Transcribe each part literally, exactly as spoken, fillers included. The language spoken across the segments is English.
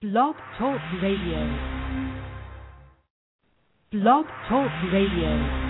Blog Talk Radio. Blog Talk Radio.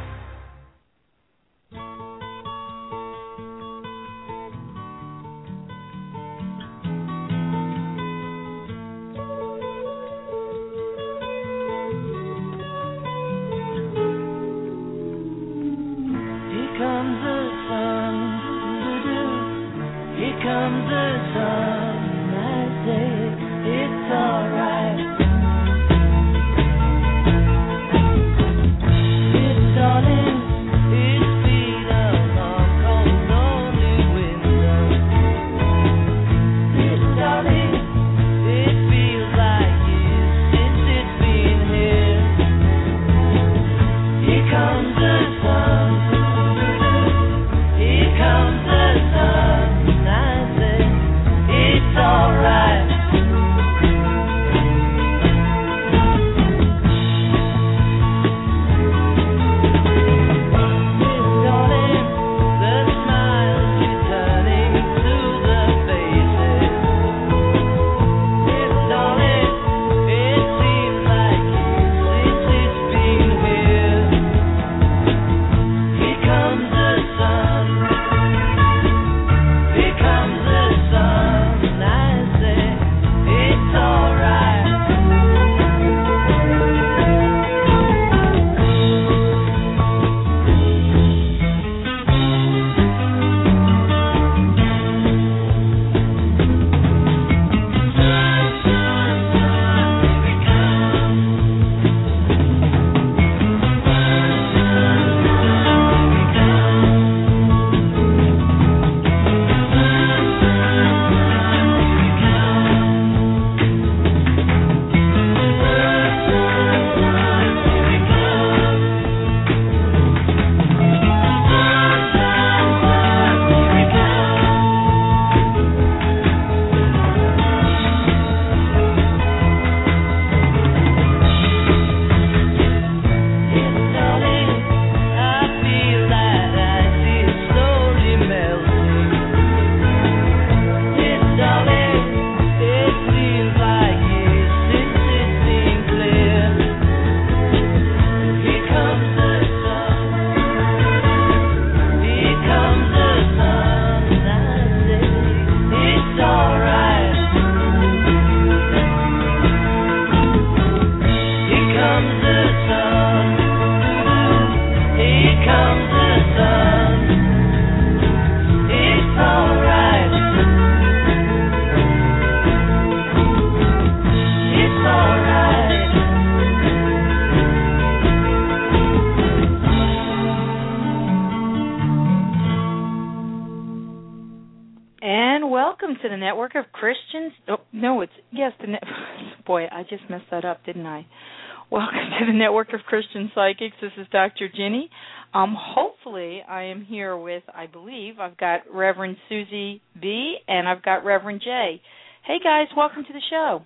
Network of Christians. Oh, no, it's yes. The ne- boy, I just messed that up, didn't I? Welcome to the Network of Christian Psychics. This is Doctor Ginny. Um, hopefully, I am here with. I believe I've got Reverend Susie B. and I've got Reverend J. Hey guys, welcome to the show.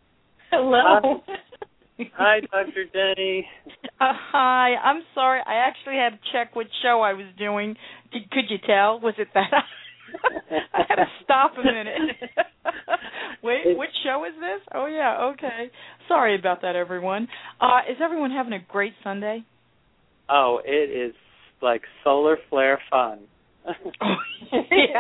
Hello. Hi, hi Doctor Jenny. Uh, hi. I'm sorry. I actually had to check what show I was doing. Did, could you tell? Was it that? I had to stop a minute. Wait, which show is this? Oh, yeah, okay. Sorry about that, everyone. Uh, is everyone having a great Sunday? Oh, it is like solar flare fun. Oh, yeah.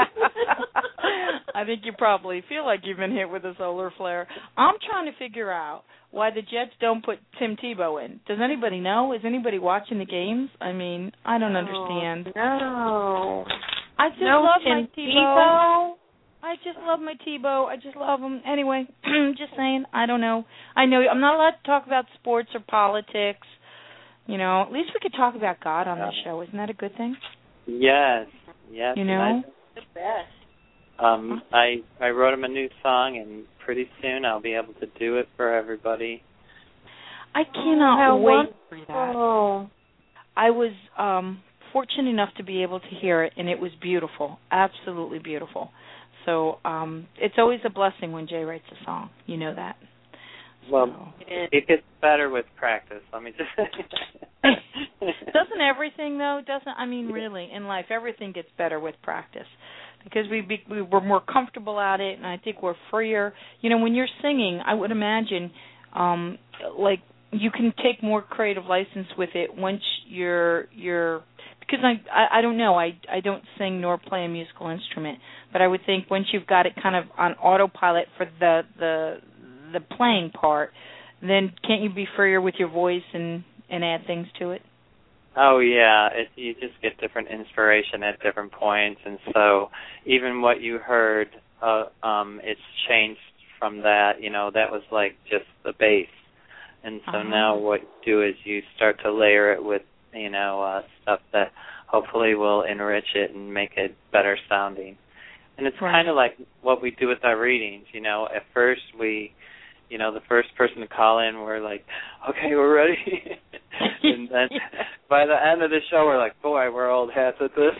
I think you probably feel like you've been hit with a solar flare. I'm trying to figure out why the Jets don't put Tim Tebow in. Does anybody know? Is anybody watching the games? I mean, I don't understand. No. I just no love Tim my Tebow. I just love my Tebow. I just love him. Anyway, just saying, I don't know. I know I'm not allowed to talk about sports or politics. You know, at least we could talk about God on this show. Isn't that a good thing? Yes, yes. You know? The best. Um, I I wrote him a new song, and pretty soon I'll be able to do it for everybody. I cannot oh, wait for that. Oh. I was um, fortunate enough to be able to hear it, and it was beautiful, absolutely beautiful. So um, it's always a blessing when Jay writes a song. You know that. Well, so. it gets better with practice. Let me just say. Doesn't everything, though? Doesn't I mean, really, in life, everything gets better with practice. because we, be, we were more comfortable at it, and I think we're freer. You know, when you're singing, I would imagine, um, like, you can take more creative license with it once you're you're because I, I I don't know I I don't sing nor play a musical instrument, but I would think once you've got it kind of on autopilot for the the the playing part, then can't you be freer with your voice and and add things to it? Oh yeah, it, you just get different inspiration at different points, and so even what you heard, uh, um, it's changed from that. You know, that was like just the bass. And so uh-huh. now what you do is you start to layer it with, you know, uh, stuff that hopefully will enrich it and make it better sounding. And it's right. kind of like what we do with our readings, you know. At first we, you know, the first person to call in, we're like, okay, we're ready. And then yeah. by the end of the show, we're like, boy, we're old hats at this.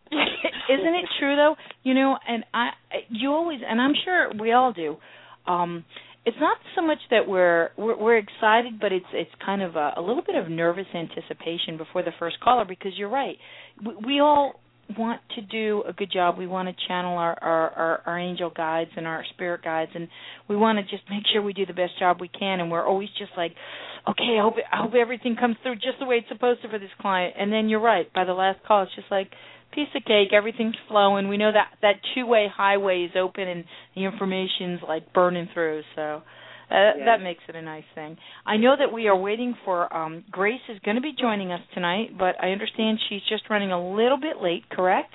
Isn't it true, though? You know, and I, you always, and I'm sure we all do, um, it's not so much that we're, we're we're excited, but it's it's kind of a, a little bit of nervous anticipation before the first caller, because you're right. We, we all want to do a good job. We want to channel our, our, our, our angel guides and our spirit guides, and we want to just make sure we do the best job we can, and we're always just like, okay, I hope, I hope everything comes through just the way it's supposed to for this client. And then you're right. By the last call, it's just like, piece of cake, everything's flowing. We know that that two-way highway is open and the information's like burning through. So uh, yeah. that makes it a nice thing. I know that we are waiting for um, Grace is going to be joining us tonight, but I understand she's just running a little bit late, correct?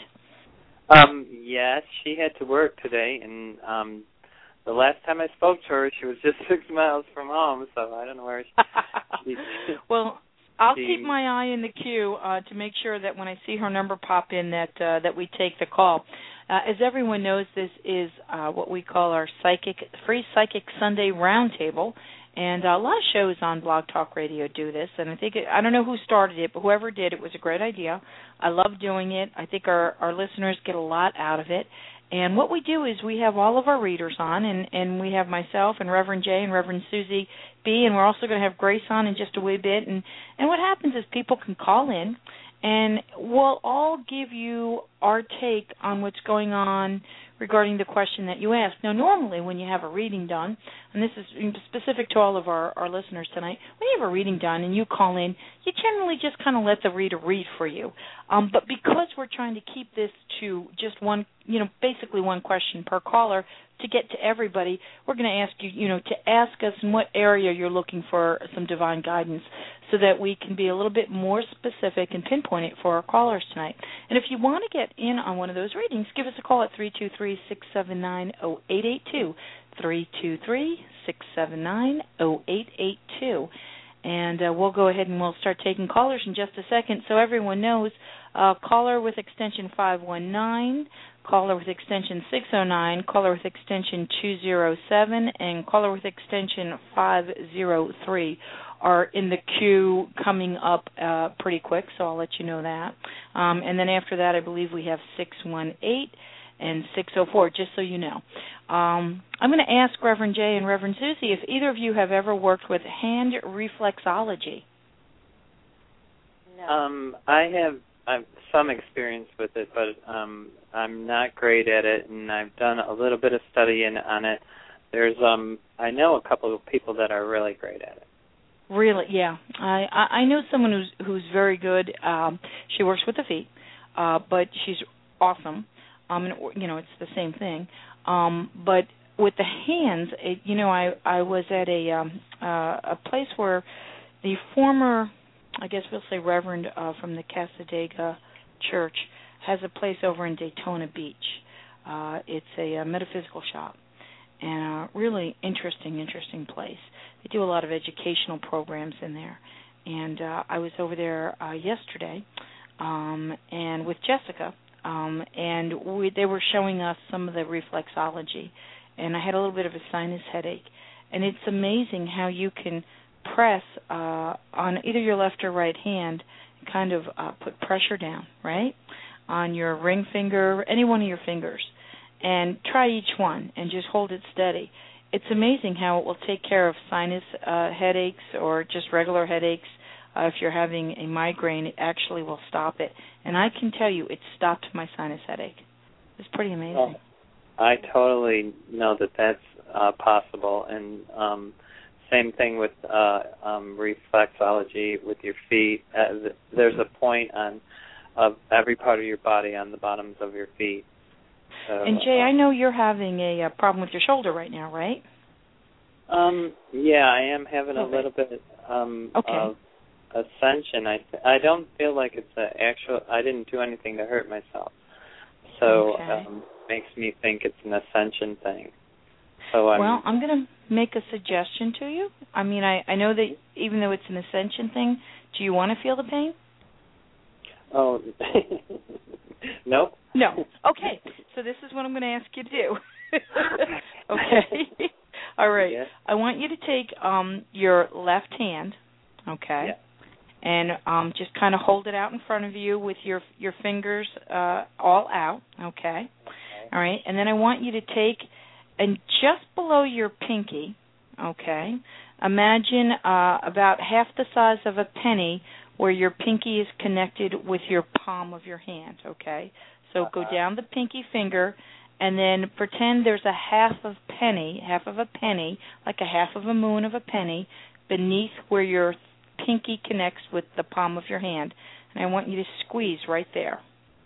Um, yes, she had to work today, and um, the last time I spoke to her, she was just six miles from home, so I don't know where she... she well... I'll she, keep my eye in the queue uh, to make sure that when I see her number pop in that uh, that we take the call. Uh, as everyone knows, this is uh, what we call our psychic free Psychic Sunday Roundtable, and uh, a lot of shows on Blog Talk Radio do this. And I think it, I don't know who started it, but whoever did, it was a great idea. I love doing it. I think our, our listeners get a lot out of it. And what we do is we have all of our readers on, and, and we have myself and Reverend Jay and Reverend Susie B, and we're also going to have Grace on in just a wee bit. And, and what happens is people can call in, and we'll all give you our take on what's going on regarding the question that you asked. Now, normally when you have a reading done, and this is specific to all of our, our listeners tonight, when you have a reading done and you call in, you generally just kind of let the reader read for you. Um, but because we're trying to keep this to just one, you know, basically one question per caller to get to everybody, we're going to ask you, you know, to ask us in what area you're looking for some divine guidance so that we can be a little bit more specific and pinpoint it for our callers tonight. And if you want to get in on one of those readings, give us a call at three two three, six seven nine, zero eight eight two, three two three, six seven nine, zero eight eight two. And uh, we'll go ahead and we'll start taking callers in just a second. So everyone knows, uh, caller with extension five one nine, caller with extension six oh nine, caller with extension two oh seven, and caller with extension five oh three are in the queue coming up uh, pretty quick, so I'll let you know that. Um, and then after that, I believe we have six one eight and six oh four, just so you know. Um, I'm going to ask Reverend Jay and Reverend Susie if either of you have ever worked with hand reflexology. No. Um, I have I've some experience with it, but um, I'm not great at it, and I've done a little bit of studying on it. There's um, I know a couple of people that are really great at it. Really, yeah. I, I, I know someone who's who's very good. Um, she works with the feet, uh, but she's awesome. Um, and, you know, it's the same thing. Um, but with the hands, it, you know, I I was at a um, uh, a place where the former, I guess we'll say Reverend uh, from the Casadega Church has a place over in Daytona Beach. Uh, it's a, a metaphysical shop, and a really interesting, interesting place. They do a lot of educational programs in there. And uh, I was over there uh, yesterday um, and with Jessica, um, and we, they were showing us some of the reflexology. And I had a little bit of a sinus headache. And it's amazing how you can press uh, on either your left or right hand and kind of uh, put pressure down, right, on your ring finger, any one of your fingers, and try each one and just hold it steady. It's amazing how it will take care of sinus uh, headaches or just regular headaches. Uh, if you're having a migraine, it actually will stop it. And I can tell you it stopped my sinus headache. It's pretty amazing. Well, I totally know that that's uh, possible, and um, same thing with uh, um, reflexology with your feet. Uh, there's a point on of every part of your body on the bottoms of your feet. So, and Jay, uh, I know you're having a, a problem with your shoulder right now, right? Um, yeah, I am having okay. a little bit um, okay. of ascension. I th- I don't feel like it's an actual. I didn't do anything to hurt myself, so okay. um, makes me think it's an ascension thing. So I'm, well, I'm going to make a suggestion to you. I mean, I, I know that even though it's an ascension thing, do you want to feel the pain? Oh, nope. No. Okay. So this is what I'm going to ask you to do. Okay. All right. Yeah. I want you to take um, your left hand, okay, yeah. and um, just kind of hold it out in front of you with your your fingers uh, all out, okay? okay. All right. And then I want you to take, and just below your pinky, okay, imagine uh, about half the size of a penny where your pinky is connected with your palm of your hand, okay? So uh-huh. go down the pinky finger, and then pretend there's a half of penny, half of a penny, like a half of a moon of a penny, beneath where your pinky connects with the palm of your hand. And I want you to squeeze right there.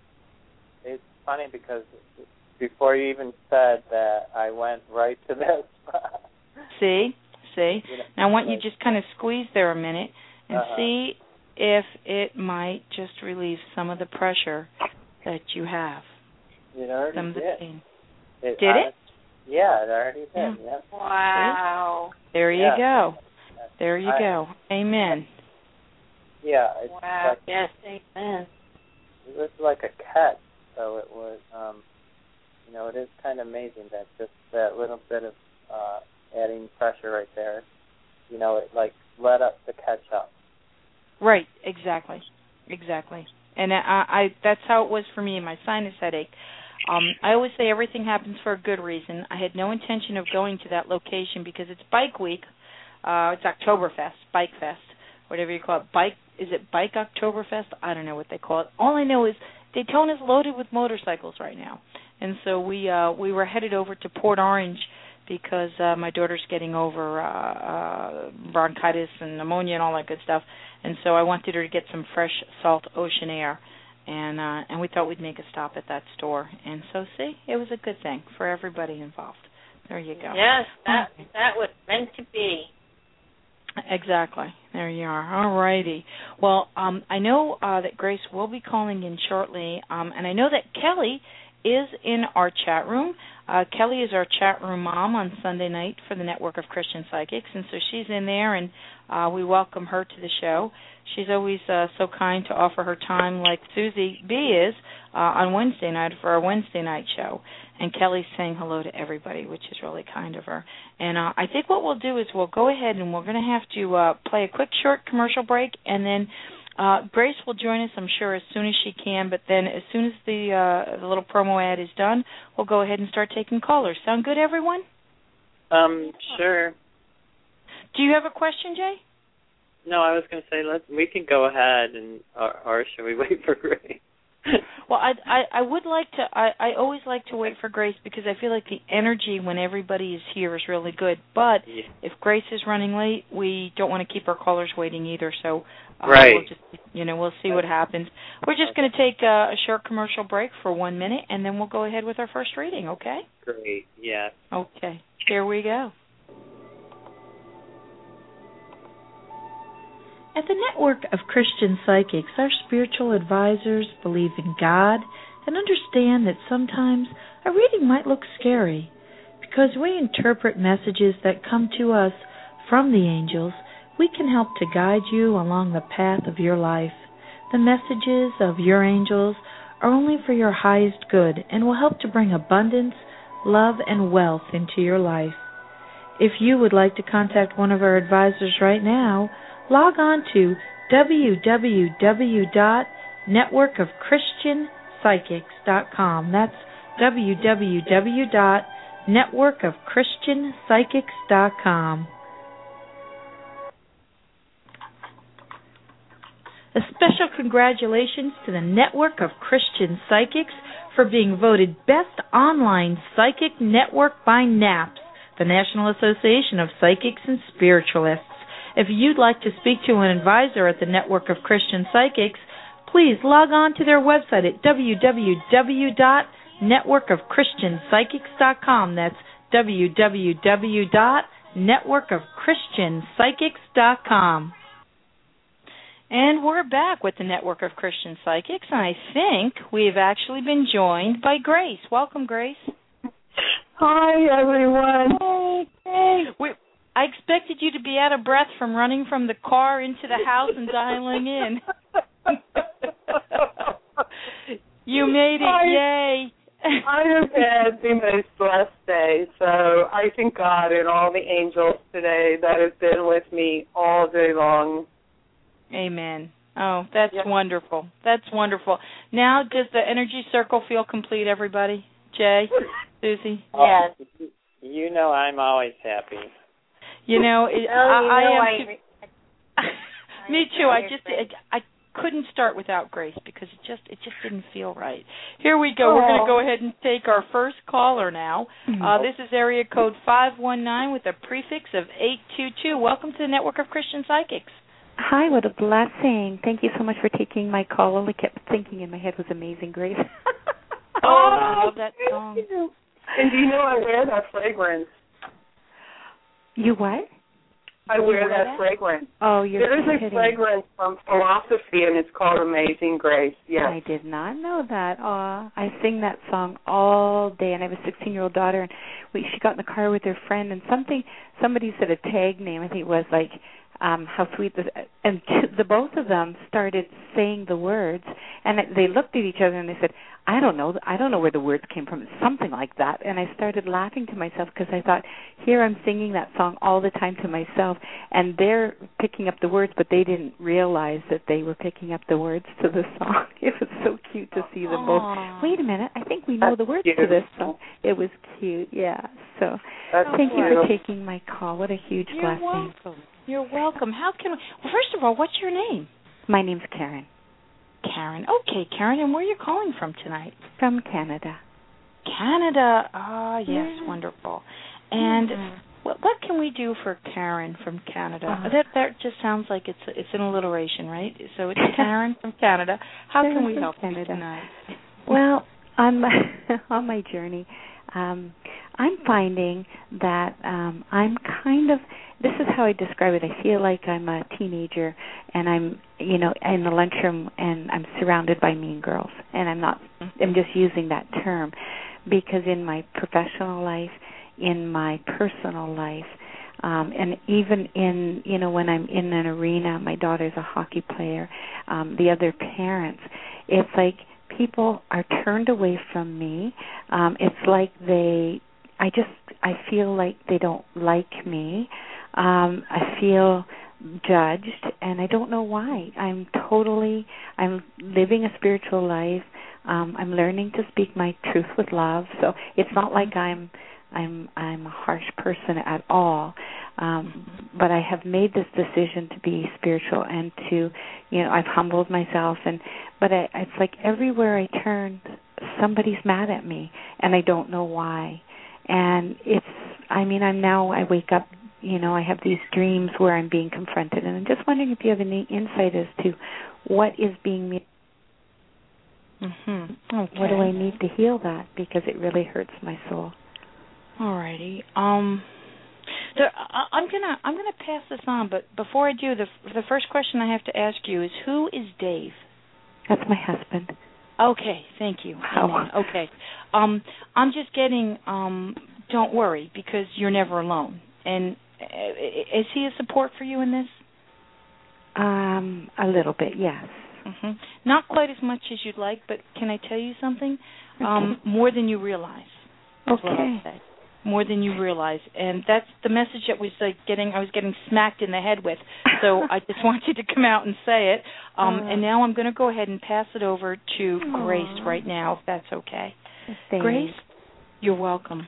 It's funny because before you even said that, I went right to that spot. See? See? You know, now I want you like, to just kind of squeeze there a minute and uh-huh. see if it might just relieve some of the pressure that you have. It already some of the did. pain. It did honest, it? Yeah, it already did. Yeah. Yeah. Wow. There you yeah. go. There you I, go. Amen. Yeah. It's wow. like, yes, amen. It was like a catch, so it was, um, you know, it is kind of amazing that just that little bit of uh, adding pressure right there, you know, it like let up the catch up. Right, exactly, exactly. And I, I that's how it was for me, my sinus headache. Um, I always say everything happens for a good reason. I had no intention of going to that location because it's Bike Week. Uh, it's Oktoberfest, Bike Fest, whatever you call it. Bike is it Bike Oktoberfest? I don't know what they call it. All I know is Daytona's loaded with motorcycles right now, and so we uh, we were headed over to Port Orange because uh, my daughter's getting over uh, uh, bronchitis and pneumonia and all that good stuff, and so I wanted her to get some fresh salt ocean air, and uh, and we thought we'd make a stop at that store, and so see, it was a good thing for everybody involved. There you go. Yes, that that was meant to be. Exactly. There you are. All righty. Well, um, I know uh, that Grace will be calling in shortly, um, and I know that Kelly is in our chat room. Uh, Kelly is our chat room mom on Sunday night for the Network of Christian Psychics, and so she's in there, and uh, we welcome her to the show. She's always uh, so kind to offer her time like Susie B. is uh, on Wednesday night for our Wednesday night show. And Kelly's saying hello to everybody, which is really kind of her. And uh, I think what we'll do is we'll go ahead and we're going to have to uh, play a quick short commercial break, and then uh, Grace will join us, I'm sure, as soon as she can. But then as soon as the, uh, the little promo ad is done, we'll go ahead and start taking callers. Sound good, everyone? Um, sure. Do you have a question, Jay? No, I was going to say let we can go ahead, and or, or should we wait for Grace? Well, I, I I would like to. I, I always like to wait for Grace because I feel like the energy when everybody is here is really good. But yeah. if Grace is running late, we don't want to keep our callers waiting either. So uh, right. we'll just, you know, we'll see what happens. We're just going to take a, a short commercial break for one minute, and then we'll go ahead with our first reading. Okay? Great. Yes. Okay. Here we go. At the Network of Christian Psychics, our spiritual advisors believe in God and understand that sometimes a reading might look scary. Because we interpret messages that come to us from the angels, we can help to guide you along the path of your life. The messages of your angels are only for your highest good and will help to bring abundance, love, and wealth into your life. If you would like to contact one of our advisors right now, log on to w w w dot network of christian psychics dot com. That's w w w dot network of christian psychics dot com. A special congratulations to the Network of Christian Psychics for being voted Best Online Psychic Network by NAPS, the National Association of Psychics and Spiritualists. If you'd like to speak to an advisor at the Network of Christian Psychics, please log on to their website at w w w dot network of christian psychics dot com. That's w w w dot network of christian psychics dot com. And we're back with the Network of Christian Psychics, and I think we've actually been joined by Grace. Welcome, Grace. Hi, everyone. Hey, hey. We, I expected you to be out of breath from running from the car into the house and dialing in. You made it, I, yay. I have had the most blessed day, so I thank God and all the angels today that have been with me all day long. Amen. Oh, that's yes. wonderful. That's wonderful. Now, does the energy circle feel complete, everybody? Jay, Susie? Yes. You know I'm always happy. You know, it, oh, you I, know I I, am too, me too. I just I, I couldn't start without Grace because it just it just didn't feel right. Here we go. Oh. We're going to go ahead and take our first caller now. Uh, this is area code five one nine with a prefix of eight two two. Welcome to the Network of Christian Psychics. Hi, what a blessing. Thank you so much for taking my call. All I kept thinking in my head was Amazing Grace. Oh, I love that song. And do you know I wear that fragrance? You what? I wear wear that, that fragrance. Oh, you're There is a kidding. fragrance from Philosophy, and it's called Amazing Grace. Yes. I did not know that. Aw, I sing that song all day, and I have a sixteen-year-old daughter, and we, she got in the car with her friend, and something, somebody said a tag name, I think it was like, Um, how sweet this, and two, the both of them started saying the words, and they looked at each other and they said, "I don't know, I don't know where the words came from." Something like that, and I started laughing to myself because I thought, here I'm singing that song all the time to myself, and they're picking up the words, but they didn't realize that they were picking up the words to the song. It was so cute to see them both. Aww. Wait a minute, I think we know the words to this song. It was cute, yeah. So That's thank you cute. for taking my call. What a huge You're blessing. welcome. You're welcome. How can we? Well, first of all, what's your name? My name's Karen. Karen. Okay, Karen, and where are you calling from tonight? From Canada. Canada. Ah, yes, Yeah. wonderful. And Mm-hmm. what, what can we do for Karen from Canada? Uh-huh. That that just sounds like it's a, it's an alliteration, right? So it's Karen from Canada. How Karen can we from help you Canada. tonight? Well, on my on my journey, um, I'm finding that um, I'm kind of. This is how I describe it. I feel like I'm a teenager, and I'm, you know, in the lunchroom, and I'm surrounded by mean girls. And I'm not. I'm just using that term because in my professional life, in my personal life, um, and even in, you know, when I'm in an arena, my daughter's a hockey player. Um, the other parents, it's like people are turned away from me. Um, it's like they. I just. I feel like they don't like me. Um, I feel judged, and I don't know why. I'm totally, I'm living a spiritual life. Um, I'm learning to speak my truth with love. So it's not like I'm, I'm, I'm a harsh person at all. Um, but I have made this decision to be spiritual and to, you know, I've humbled myself. And but I, it's like everywhere I turn, somebody's mad at me, and I don't know why. And it's, I mean, I'm now, I wake up. You know, I have these dreams where I'm being confronted, and I'm just wondering if you have any insight as to what is being me. Mm-hmm. Okay. What do I need to heal that, because it really hurts my soul. All righty. Um, the, I, I'm gonna I'm gonna pass this on, but before I do, the the first question I have to ask you is, who is Dave? That's my husband. Okay, thank you. Wow. Amen. Okay. Um, I'm just getting. Um, don't worry, because you're never alone. And is he a support for you in this? Um, a little bit, yes. Mm-hmm. Not quite as much as you'd like, but can I tell you something? Okay. Um, more than you realize. That's what I'll say. More than you realize, and that's the message that was like getting. I was getting smacked in the head with. So I just wanted to come out and say it. Um, uh, and now I'm going to go ahead and pass it over to Aww. Grace right now, if that's okay. Thanks. Grace, you're welcome.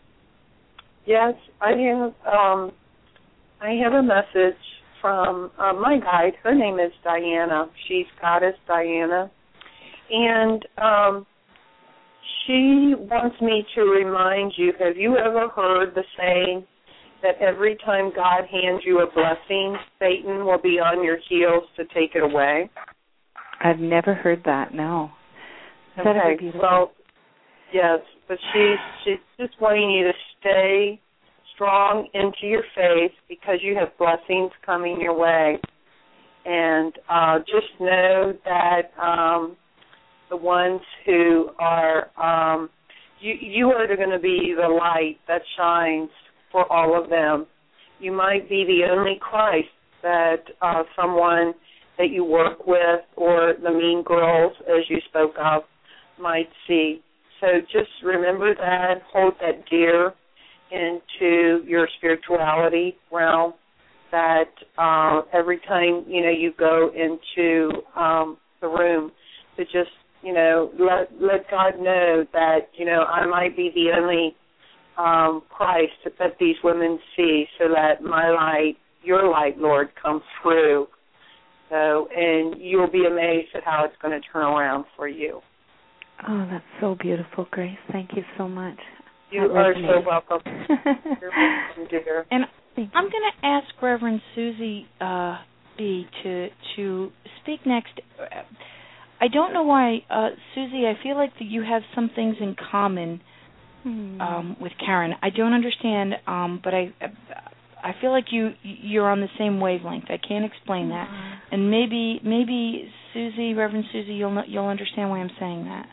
Yes, I have. Um, I have a message from uh, my guide. Her name is Diana. She's Goddess Diana, and um, she wants me to remind you, have you ever heard the saying that every time God hands you a blessing, Satan will be on your heels to take it away? I've never heard that, no. Is that ever Okay, beautiful? well, yes, but she's, she's just wanting you to stay strong into your faith because you have blessings coming your way. And uh, just know that um, the ones who are, um, you, you are going to be the light that shines for all of them. You might be the only Christ that uh, someone that you work with or the mean girls, as you spoke of, might see. So just remember that, hold that dear into your spirituality realm, that uh, every time, you know, you go into um, the room to just, you know, let let God know that, you know, I might be the only um, Christ that these women see, so that my light, your light, Lord, comes through. So, and you'll be amazed at how it's going to turn around for you. Oh, that's so beautiful, Grace. Thank you so much. You That are resonates. so welcome. You're welcome, dear. And Thank I'm you. going to ask Reverend Susie uh, B. to to speak next. I don't know why, uh, Susie. I feel like that you have some things in common Hmm. um, with Karen. I don't understand, um, but I I feel like you you're on the same wavelength. I can't explain that. Mhm. And maybe maybe Susie, Reverend Susie, you'll know, you'll understand why I'm saying that.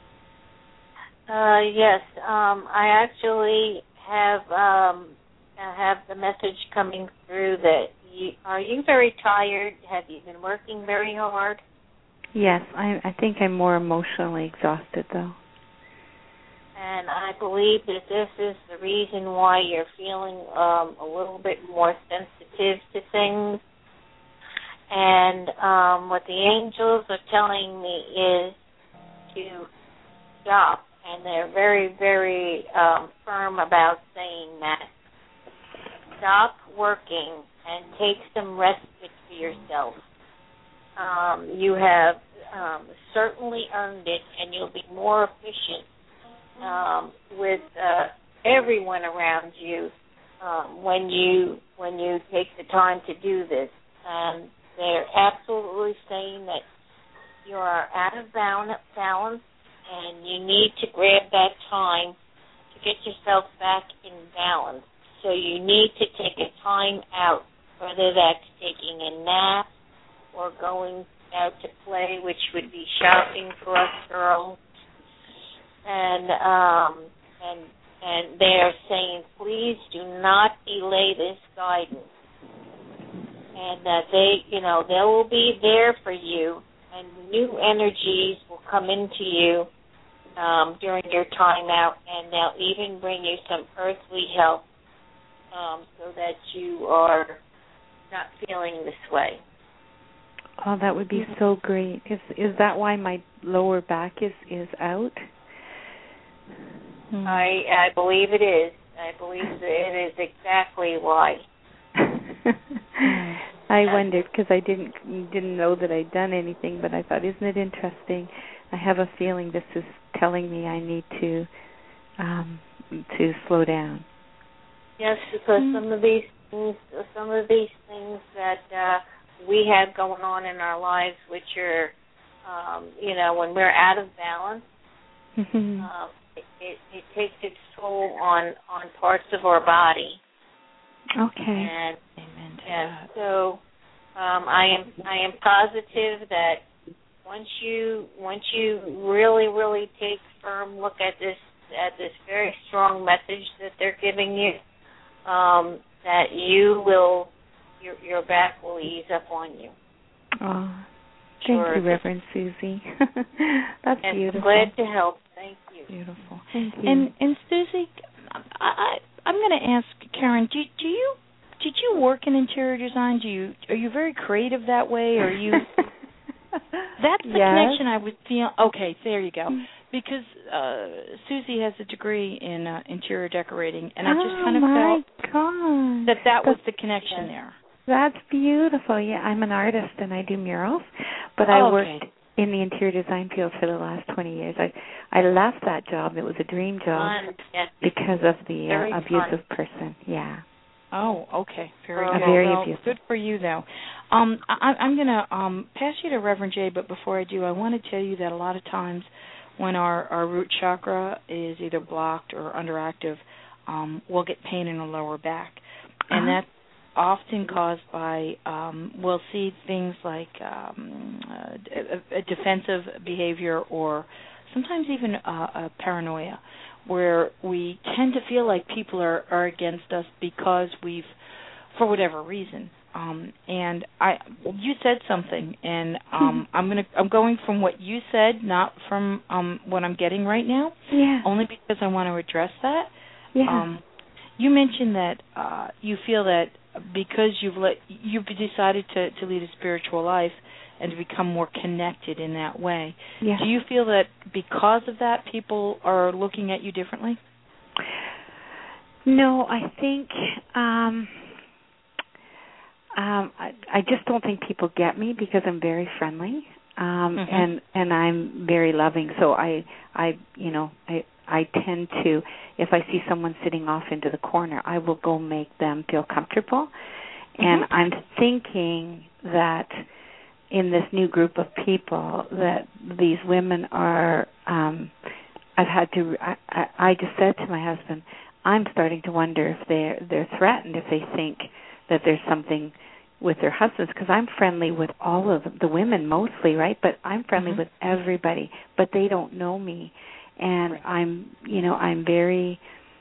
Uh, yes, um, I actually have um, I have the message coming through that you, are you very tired? Have you been working very hard? Yes, I, I think I'm more emotionally exhausted, though. And I believe that this is the reason why you're feeling um, a little bit more sensitive to things. And um, what the angels are telling me is to stop. And they're very, very um, firm about saying that. Stop working and take some respite for yourself. Um, you have um, certainly earned it, and you'll be more efficient um, with uh, everyone around you um, when you when you take the time to do this. And they're absolutely saying that you are out of balance, and you need to grab that time to get yourself back in balance. So you need to take a time out, whether that's taking a nap or going out to play, which would be shopping for us girls. And um, and and they are saying, please do not delay this guidance, and that they, you know, they will be there for you, and new energies will come into you um, during your time out, and they'll even bring you some earthly help um, so that you are not feeling this way. Oh, that would be so great. Is is that why my lower back is, is out? Hmm. I I believe it is. I believe that it is exactly why. I wondered because I didn't didn't know that I'd done anything, but I thought, isn't it interesting? I have a feeling this is telling me I need to um, to slow down. Yes, because Mm. some of these things, some of these things that uh, we have going on in our lives, which are, um, you know, when we're out of balance, Mm-hmm. uh, it, it, it takes its toll on, on parts of our body. Okay. And Amen to yes, that. so um, I am I am positive that once you once you really really take a firm look at this at this very strong message that they're giving you, um, that you will your your back will ease up on you. Oh, thank Sure. you, Reverend Susie. That's And beautiful. glad to help. Thank you. Beautiful. Thank you. And and Susie, I, I I'm going to ask Karen. Do do you did you work in interior design? Do you are you very creative that way? Or are you? That's the yes. connection I would feel. Okay, there you go. Because uh, Susie has a degree in uh, interior decorating, and I just oh kind of my felt God. that that was That's, the connection there. That's beautiful. Yeah, I'm an artist and I do murals, but Oh, I okay. worked in the interior design field for the last twenty years. I I left that job. It was a dream job Fun. Yes. because of the Very uh, abusive fun. person. Yeah. Oh, okay. Very Uh, good. very well, abusive. good for you, though. Um, I, I'm going to um, pass you to Reverend Jay, but before I do, I want to tell you that a lot of times when our, our root chakra is either blocked or underactive, um, we'll get pain in the lower back. And Uh-huh. that's often caused by, um, we'll see things like um, uh, a, a defensive behavior or sometimes even uh, a paranoia, where we tend to feel like people are, are against us because we've, for whatever reason. Um, and I, you said something, and um, I'm gonna, I'm going from what you said, not from um, what I'm getting right now. Yeah. Only because I want to address that. Yeah. Um, you mentioned that uh, you feel that because you've let, you've decided to, to lead a spiritual life and to become more connected in that way. Yeah. Do you feel that because of that, people are looking at you differently? No, I think um, um, I, I just don't think people get me because I'm very friendly um, mm-hmm. and and I'm very loving. So I I you know I I tend to, if I see someone sitting off into the corner, I will go make them feel comfortable. Mm-hmm. And I'm thinking that in this new group of people that these women are, um, I've had to, I, I, I just said to my husband, I'm starting to wonder if they're, they're threatened, if they think that there's something with their husbands, because I'm friendly with all of the women mostly, right? But I'm friendly mm-hmm. with everybody, but they don't know me. And right. I'm, you know, I'm very,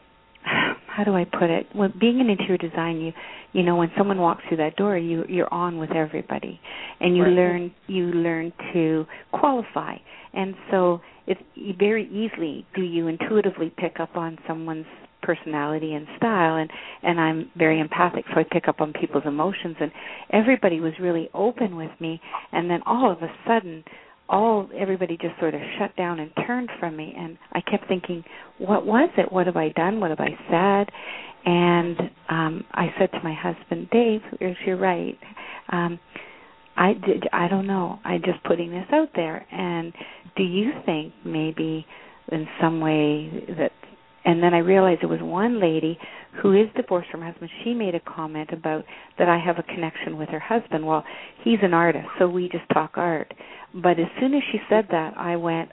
how do I put it? When being in interior design, you, you know, when someone walks through that door, you, you're on with everybody, and you right. learn, you learn to qualify. And so, it's very easily do you intuitively pick up on someone's personality and style, and and I'm very empathic, so I pick up on people's emotions. And everybody was really open with me, and then all of a sudden, all everybody just sort of shut down and turned from me, and I kept thinking, what was it? What have I done? What have I said? And um, I said to my husband, Dave, if you're right, um, I did. I don't know. I'm just putting this out there. And do you think maybe in some way that? And then I realized it was one lady who is divorced from her husband. She made a comment about that I have a connection with her husband. Well, he's an artist, so we just talk art. But as soon as she said that, I went,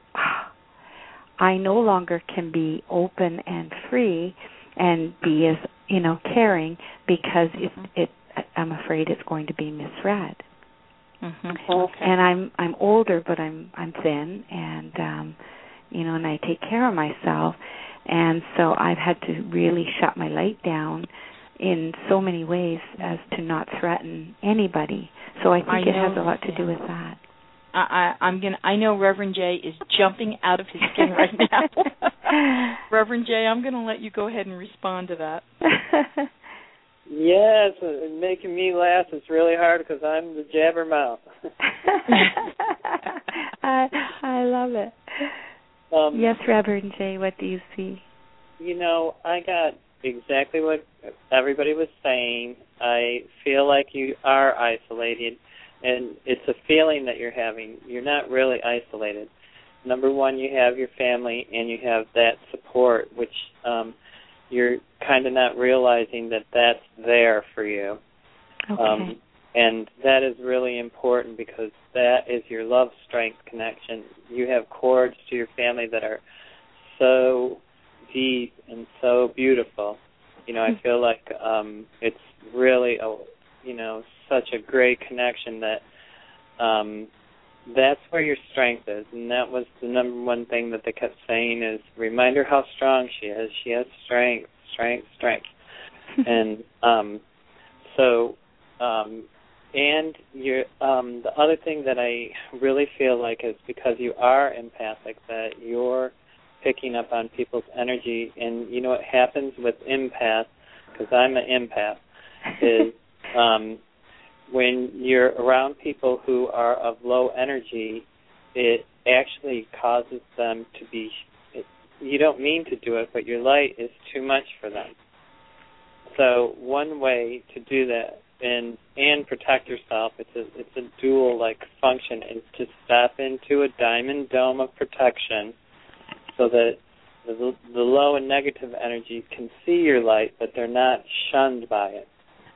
oh, I no longer can be open and free and be as, you know, caring because it, it, I'm afraid it's going to be misread. Mm-hmm. Okay. And I'm I'm older, but I'm I'm thin, and um, you know, and I take care of myself. And so I've had to really shut my light down in so many ways as to not threaten anybody. So I think I it know, has a lot to yeah. do with that. I, I, I'm gonna. I know Reverend Jay is jumping out of his skin right now. Reverend Jay, I'm going to let you go ahead and respond to that. Yes, it's making me laugh. It's really hard because I'm the jabbermouth. I I love it. Um, yes, Reverend Jay, what do you see? You know, I got exactly what everybody was saying. I feel like you are isolated, and it's a feeling that you're having. You're not really isolated. Number one, you have your family, and you have that support, which um, you're kind of not realizing that that's there for you. Okay. Um, and that is really important because that is your love strength connection. You have cords to your family that are so deep and so beautiful. You know, I feel like um, it's really, a, you know, such a great connection that um, that's where your strength is. And that was the number one thing that they kept saying is, remind her how strong she is. She has strength, strength, strength. and um, so... Um, And you're, um, the other thing that I really feel like is because you are empathic, that you're picking up on people's energy. And you know what happens with empath, because I'm an empath, is um, when you're around people who are of low energy, it actually causes them to be, it, you don't mean to do it, but your light is too much for them. So one way to do that and and protect yourself. It's a it's a dual like function, is to step into a diamond dome of protection, so that the, the low and negative energy can see your light, but they're not shunned by it.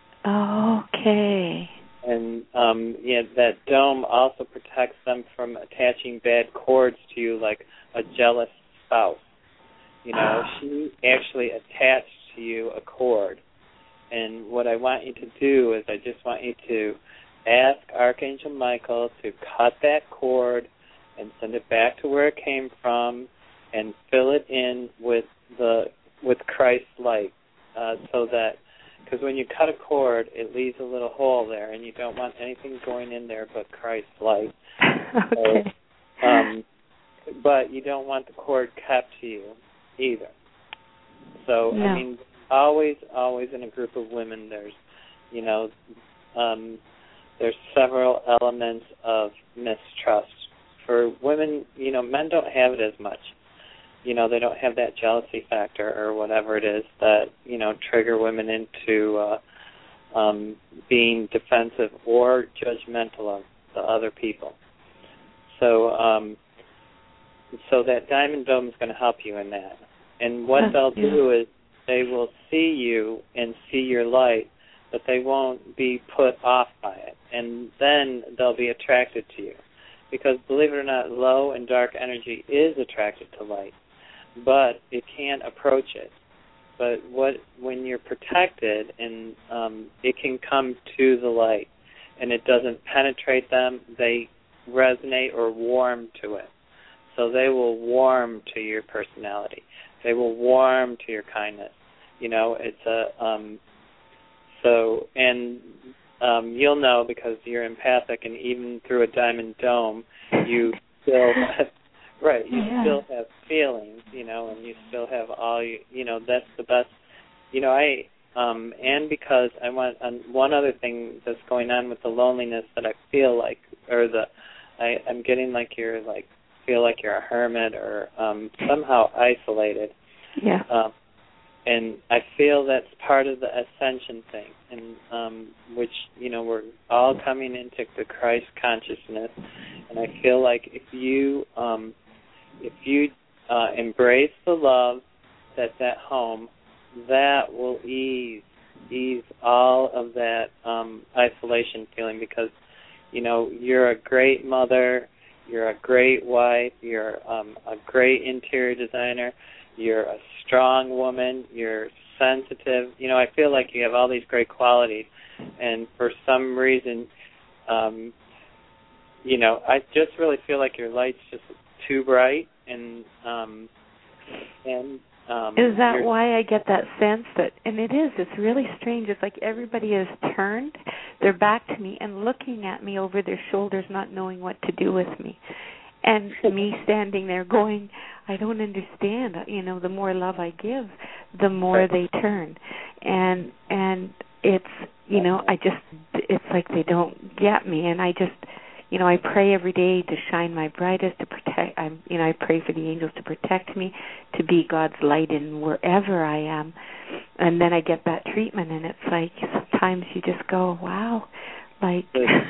Okay. And um, yeah, that dome also protects them from attaching bad cords to you, like a jealous spouse. You know, she actually attached to you a cord. And what I want you to do is I just want you to ask Archangel Michael to cut that cord and send it back to where it came from, and fill it in with the with Christ's light, uh, so that, because when you cut a cord, it leaves a little hole there, and you don't want anything going in there but Christ's light. Okay. So, um, but you don't want the cord kept to you either. So, no. I mean, always, always in a group of women, there's, you know, um, there's several elements of mistrust. For women, you know, men don't have it as much. You know, they don't have that jealousy factor or whatever it is that, you know, trigger women into uh, um, being defensive or judgmental of the other people. So, um, so that diamond dome is going to help you in that. And what they'll do is they will see you and see your light, but they won't be put off by it. And then they'll be attracted to you. Because, believe it or not, low and dark energy is attracted to light, but it can't approach it. But what when you're protected, and um, it can come to the light, and it doesn't penetrate them, they resonate or warm to it. So they will warm to your personality. They will warm to your kindness. You know, it's a um, so and. Um, you'll know because you're empathic, and even through a diamond dome, you still have, right. You yeah. still have feelings, you know, and you still have all you, you know. That's the best, you know. I um, and because I want um, one other thing that's going on with the loneliness that I feel like, or the, I, I'm getting like you're like feel like you're a hermit or um, somehow isolated. Yeah. Um, And I feel that's part of the ascension thing, and um, which, you know, we're all coming into the Christ consciousness. And I feel like if you um, if you uh, embrace the love that's at home, that will ease ease all of that um, isolation feeling, because, you know, you're a great mother, you're a great wife, you're um, a great interior designer. You're a strong woman. You're sensitive. You know, I feel like you have all these great qualities, and for some reason, um, you know, I just really feel like your light's just too bright, and um, and um, is that why I get that sense that? And it is. It's really strange. It's like everybody has turned their back to me and looking at me over their shoulders, not knowing what to do with me. And me standing there going, I don't understand. You know, the more love I give, the more right. they turn. And and it's, you know, I just, it's like they don't get me. And I just, you know, I pray every day to shine my brightest, to protect, I'm, you know, I pray for the angels to protect me, to be God's light in wherever I am. And then I get that treatment, and it's like sometimes you just go, wow, like,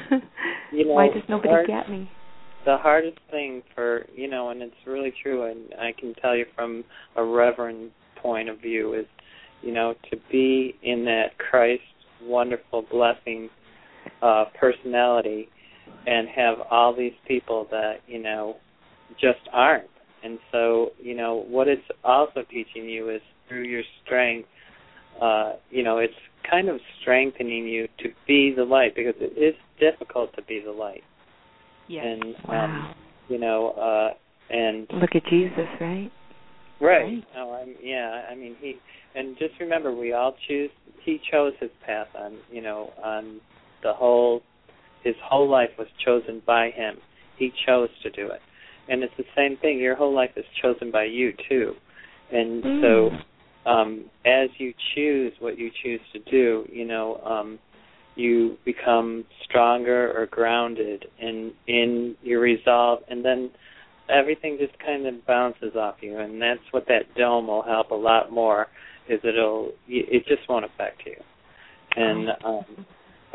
you know, why does nobody hard, get me? The hardest thing for, you know, and it's really true, and I can tell you from a reverend point of view, is, you know, to be in that Christ wonderful blessing uh, personality and have all these people that, you know, just aren't. And so, you know, what it's also teaching you is through your strength, uh, you know, it's kind of strengthening you to be the light, because it is difficult to be the light. Yes. And, wow. um, you know, uh, and... Look at Jesus, right? Right. right. No, I'm, yeah, I mean, he... And just remember, we all choose... He chose his path on, you know, on the whole... His whole life was chosen by him. He chose to do it. And it's the same thing. Your whole life is chosen by you, too. And mm. so um, as you choose what you choose to do, you know... Um, you become stronger or grounded in in your resolve, and then everything just kind of bounces off you, and that's what that dome will help a lot more, is it'll, it just won't affect you. And um,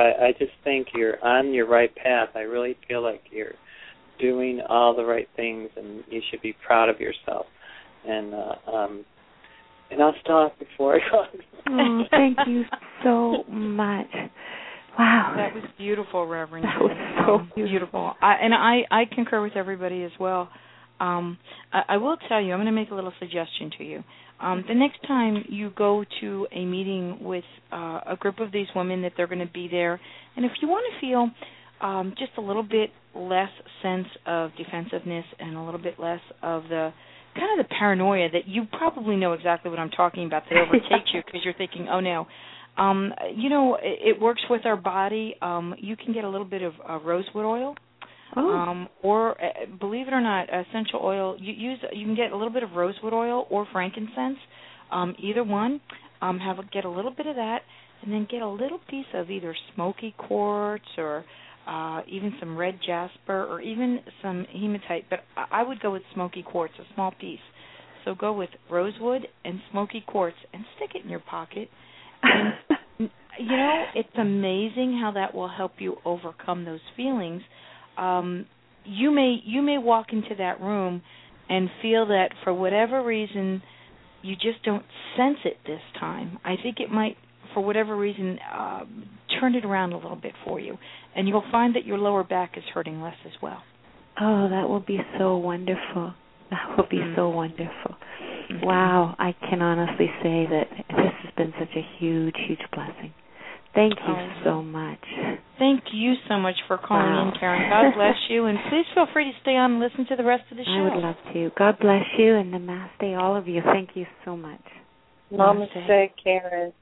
I, I just think you're on your right path. I really feel like you're doing all the right things, and you should be proud of yourself. And uh, um, and I'll stop before I go. Oh, thank you so much. Wow. That was beautiful, Reverend. That was so um, beautiful. beautiful. I, and I, I concur with everybody as well. Um, I, I will tell you, I'm going to make a little suggestion to you. Um, the next time you go to a meeting with uh, a group of these women, that they're going to be there, and if you want to feel um, just a little bit less sense of defensiveness and a little bit less of the kind of the paranoia that you probably know exactly what I'm talking about that overtakes you because you're thinking, oh, no. Um, you know, it, it works with our body. Um, you can get a little bit of uh, rosewood oil. Oh. Um, or, uh, believe it or not, essential oil. You use. You can get a little bit of rosewood oil or frankincense, um, either one. Um, have a, get a little bit of that, and then get a little piece of either smoky quartz or uh, even some red jasper or even some hematite. But I would go with smoky quartz, a small piece. So go with rosewood and smoky quartz, and stick it in your pocket. And you know, it's amazing how that will help you overcome those feelings. Um, you may you may walk into that room and feel that for whatever reason you just don't sense it this time. I think it might, for whatever reason, uh, turn it around a little bit for you, and you'll find that your lower back is hurting less as well. Oh, that will be so wonderful. That will be mm-hmm. so wonderful. Mm-hmm. Wow, I can honestly say that this has been such a huge, huge blessing. Thank you oh, so much. Thank you so much for calling wow. in, Karen. God bless you, and please feel free to stay on and listen to the rest of the show. I would love to. God bless you, and namaste, all of you. Thank you so much. Namaste, namaste Karen.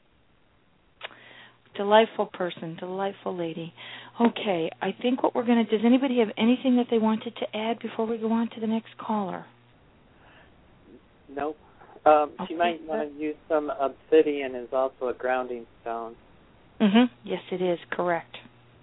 Delightful person, delightful lady. Okay, I think what we're going to, does anybody have anything that they wanted to add before we go on to the next caller? Nope. Um, okay. She might want to use some obsidian is also a grounding stone. Mhm. Yes, it is correct.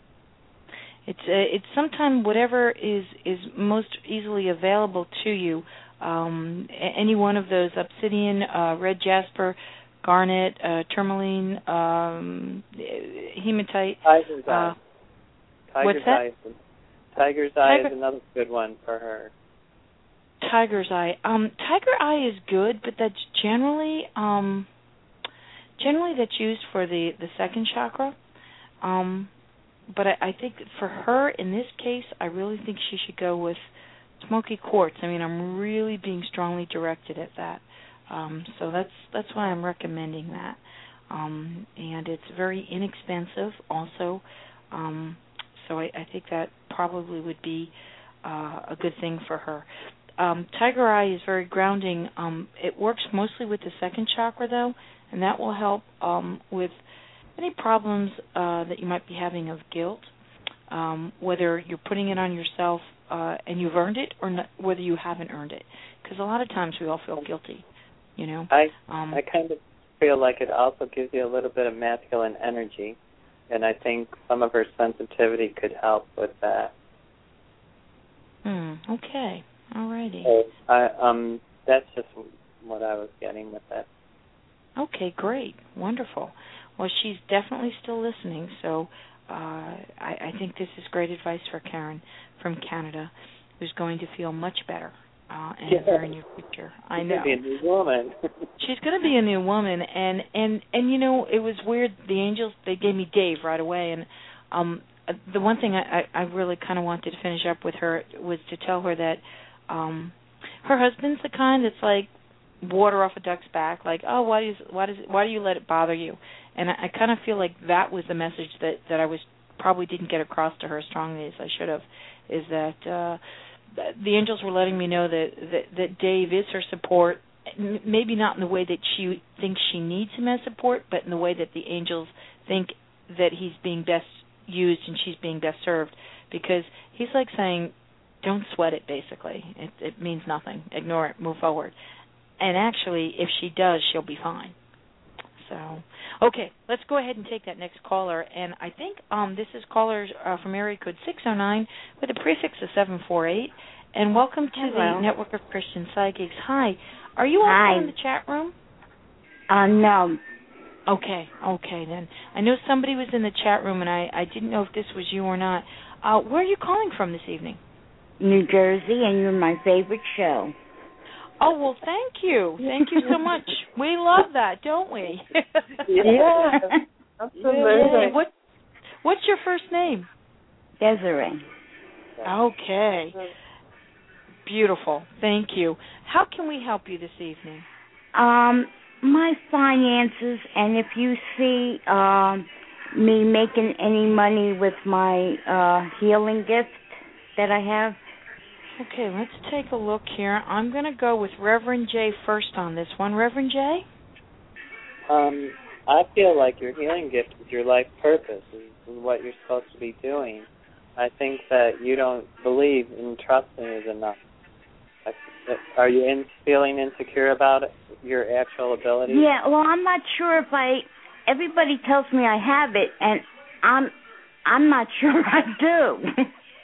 It's uh, it's sometimes whatever is is most easily available to you. Um, any one of those: obsidian, uh, red jasper, garnet, uh, tourmaline, um, hematite. Tiger's uh, eye. Tiger's what's that? eye. Is, Tiger's eye Tiger- is another good one for her. Tiger's eye. Um, tiger eye is good, but that's generally. Um, Generally, that's used for the, the second chakra, um, but I, I think for her, in this case, I really think she should go with smoky quartz. I mean, I'm really being strongly directed at that, um, so that's that's why I'm recommending that. Um, and it's very inexpensive also, um, so I, I think that probably would be uh, a good thing for her. Um, Tiger Eye is very grounding. Um, it works mostly with the second chakra, though, and that will help um, with any problems uh, that you might be having of guilt, um, whether you're putting it on yourself uh, and you've earned it, or not, whether you haven't earned it. Because a lot of times we all feel guilty, you know. I um, I kind of feel like it also gives you a little bit of masculine energy, and I think some of her sensitivity could help with that. Hmm. Okay. All righty. So, I, um, that's just what I was getting with that. Okay, great. Wonderful. Well, she's definitely still listening, so uh, I, I think this is great advice for Karen from Canada, who's going to feel much better uh, in yeah. the very near future. I know. She's going to be a new woman. She's going to be a new woman, and, and, and, you know, it was weird. The angels, they gave me Dave right away, and um, the one thing I, I really kind of wanted to finish up with her was to tell her that um, her husband's the kind that's like, water off a duck's back, like, oh, why do you, why does it, why do you let it bother you? And I, I kind of feel like that was the message that, that I was probably didn't get across to her as strongly as I should have, is that uh, the angels were letting me know that, that, that Dave is her support, m- maybe not in the way that she thinks she needs him as support, but in the way that the angels think that he's being best used and she's being best served, because he's like saying, don't sweat it, basically. It, it means nothing. Ignore it. Move forward. And actually, if she does, she'll be fine. So, okay, let's go ahead and take that next caller. And I think um, this is caller uh, from area code six oh nine with a prefix of seven four eight. And welcome to Hello. the Network of Christian Psychics. Hi. Are you Hi. also in the chat room? Uh, no. Okay, okay then. I know somebody was in the chat room, and I, I didn't know if this was you or not. Uh, where are you calling from this evening? New Jersey, and you're my favorite show. Oh, well, thank you. Thank you so much. We love that, don't we? Yeah, absolutely. What, what's your first name? Desiree. Okay. Beautiful. Thank you. How can we help you this evening? Um, my finances, and if you see um, me making any money with my uh, healing gift that I have. Okay, let's take a look here. I'm going to go with Reverend J first on this one. Reverend J? Um, I feel like your healing gift is your life purpose, is what you're supposed to be doing. I think that you don't believe and trust in it enough. Are you in, feeling insecure about it, your actual ability? Yeah, well, I'm not sure if I. Everybody tells me I have it, and I'm, I'm not sure I do.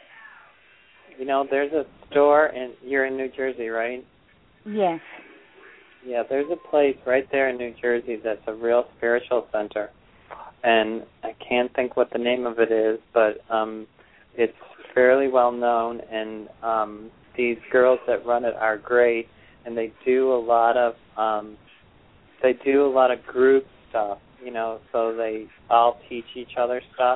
You know, there's a store, and you're in New Jersey, right? Yes. Yeah, there's a place right there in New Jersey that's a real spiritual center, and I can't think what the name of it is, but um, it's fairly well known, and um, these girls that run it are great, and they do a lot of um, they do a lot of group stuff, you know, so they all teach each other stuff,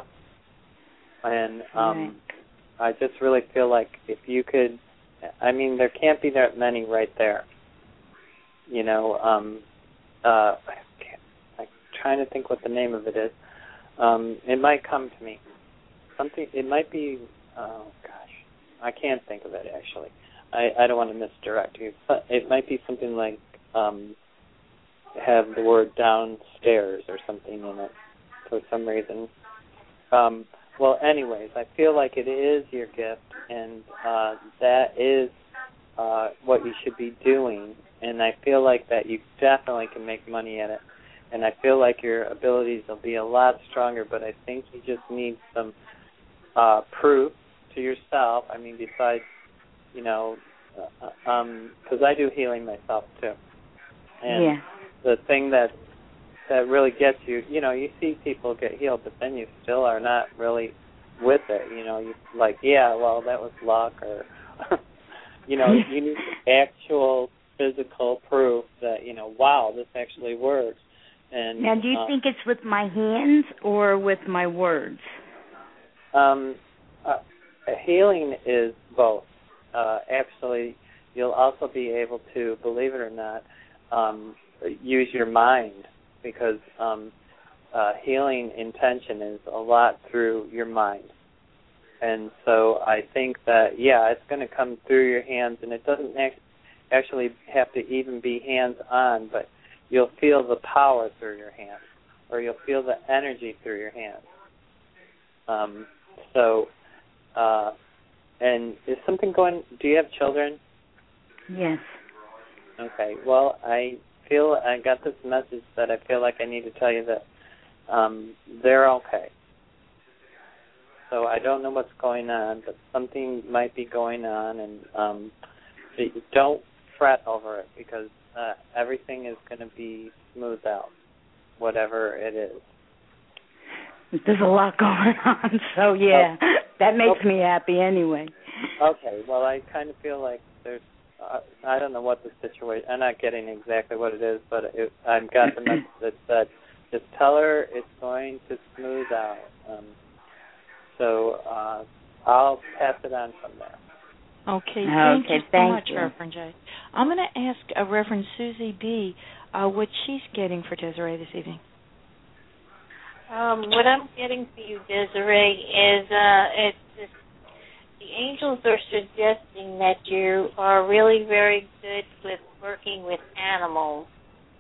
and um, right. I just really feel like if you could, I mean, there can't be that many right there. You know, um, uh, I'm trying to think what the name of it is. Um, it might come to me. Something. It might be. Oh gosh, I can't think of it actually. I, I don't want to misdirect you. But it might be something like um, have the word downstairs or something in it for some reason. Um, Well, anyways, I feel like it is your gift, and uh, that is uh, what you should be doing. And I feel like that you definitely can make money at it. And I feel like your abilities will be a lot stronger, but I think you just need some uh, proof to yourself. I mean, besides, you know, because uh, um, I do healing myself, too. And yeah. the thing that that really gets you, you know, you see people get healed, but then you still are not really with it. You know, you like, yeah, well, that was luck, or, you know, you need actual physical proof that, you know, wow, this actually works. And now, do you um, think it's with my hands or with my words? Um, uh, healing is both. Uh, actually, you'll also be able to, believe it or not, um, use your mind. Because um, uh, healing intention is a lot through your mind. And so I think that, yeah, it's going to come through your hands, and it doesn't ac- actually have to even be hands-on, but you'll feel the power through your hands, or you'll feel the energy through your hands. Um, so, uh, and is something going, do you have children? Yes. Okay, well, I feel I got this message that I feel like I need to tell you that um, they're okay. So I don't know what's going on, but something might be going on, and um, don't fret over it because uh, everything is going to be smoothed out, whatever it is. There's a lot going on, so yeah, okay. that makes okay. me happy anyway. Okay, well, I kind of feel like there's Uh, I don't know what the situation. I'm not getting exactly what it is, but it, I've got the message that said, just tell her it's going to smooth out. Um, so uh, I'll pass it on from there. Okay, thank okay, you so thank much, you. Reverend J. I'm going to ask uh, Reverend Susie B. Uh, what she's getting for Desiree this evening. Um, what I'm getting for you, Desiree, is uh, it's, it's the angels are suggesting that you are really very good with working with animals.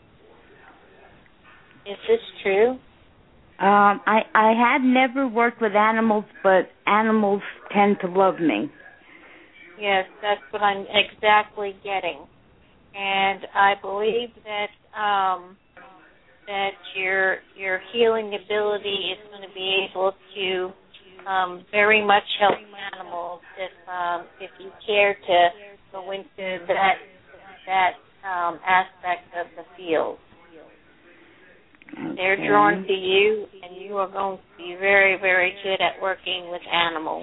Is this true? Um, I I have never worked with animals, but animals tend to love me. Yes, that's what I'm exactly getting, and I believe that um, that your your healing ability is going to be able to um, very much help animals if um, if you care to go into that that um, aspect of the field. Okay. They're drawn to you, and you are going to be very, very good at working with animals.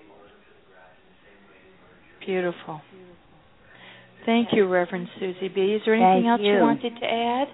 Beautiful. Thank you, Reverend Susie B. Is there anything Thank else you. you. you wanted to add?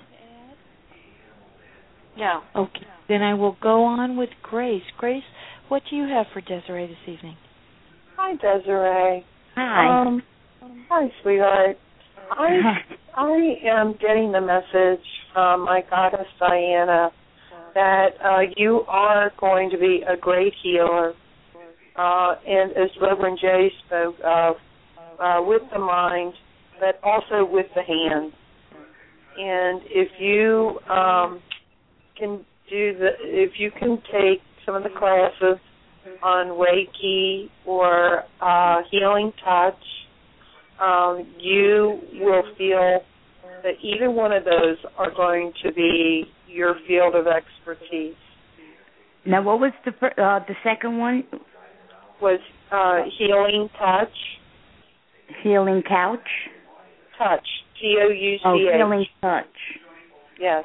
No. Okay. Then I will go on with Grace. Grace, what do you have for Desiree this evening? Hi, Desiree. Hi. Um, hi, sweetheart. I I am getting the message from my goddess Diana that uh, you are going to be a great healer, uh, and as Reverend Jay spoke of, uh, with the mind, but also with the hands. And if you um, can do the, if you can take some of the classes on Reiki or uh, healing touch, um, you will feel that either one of those are going to be your field of expertise. Now, what was the fir- uh, the second one? Was uh, healing touch. Healing couch? Touch. T O U C H. Oh, healing touch. Yes.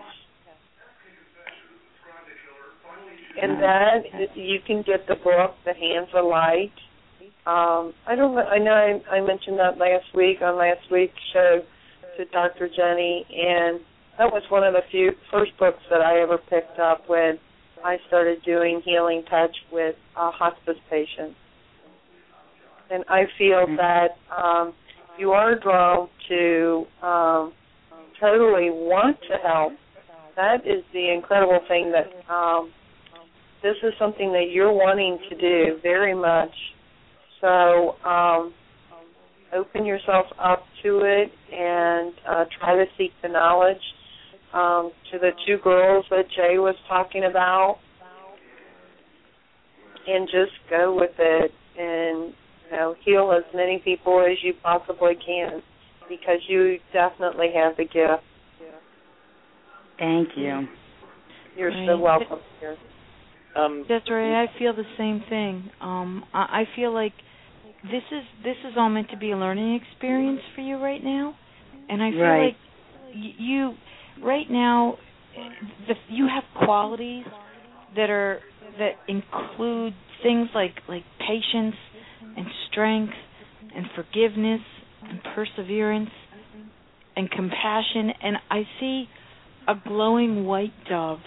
And that, you can get the book, The Hands of Light. Um, I don't. I know I, I mentioned that last week on last week's show to Doctor Jenny, and that was one of the few first books that I ever picked up when I started doing healing touch with uh, hospice patients. And I feel that um, you are drawn to um, totally want to help. That is the incredible thing, that um, this is something that you're wanting to do very much. So um, open yourself up to it and uh, try to seek the knowledge. Um, to the two girls that Jay was talking about, and just go with it and, you know, heal as many people as you possibly can, because you definitely have the gift. Thank you. You're Right. so welcome here. Um, Desiree, I feel the same thing. Um, I, I feel like this is this is all meant to be a learning experience for you right now, and I feel Right. like y- you right now the, you have qualities that are that include things like like patience and strength and forgiveness and perseverance and compassion, and I see a glowing white dove,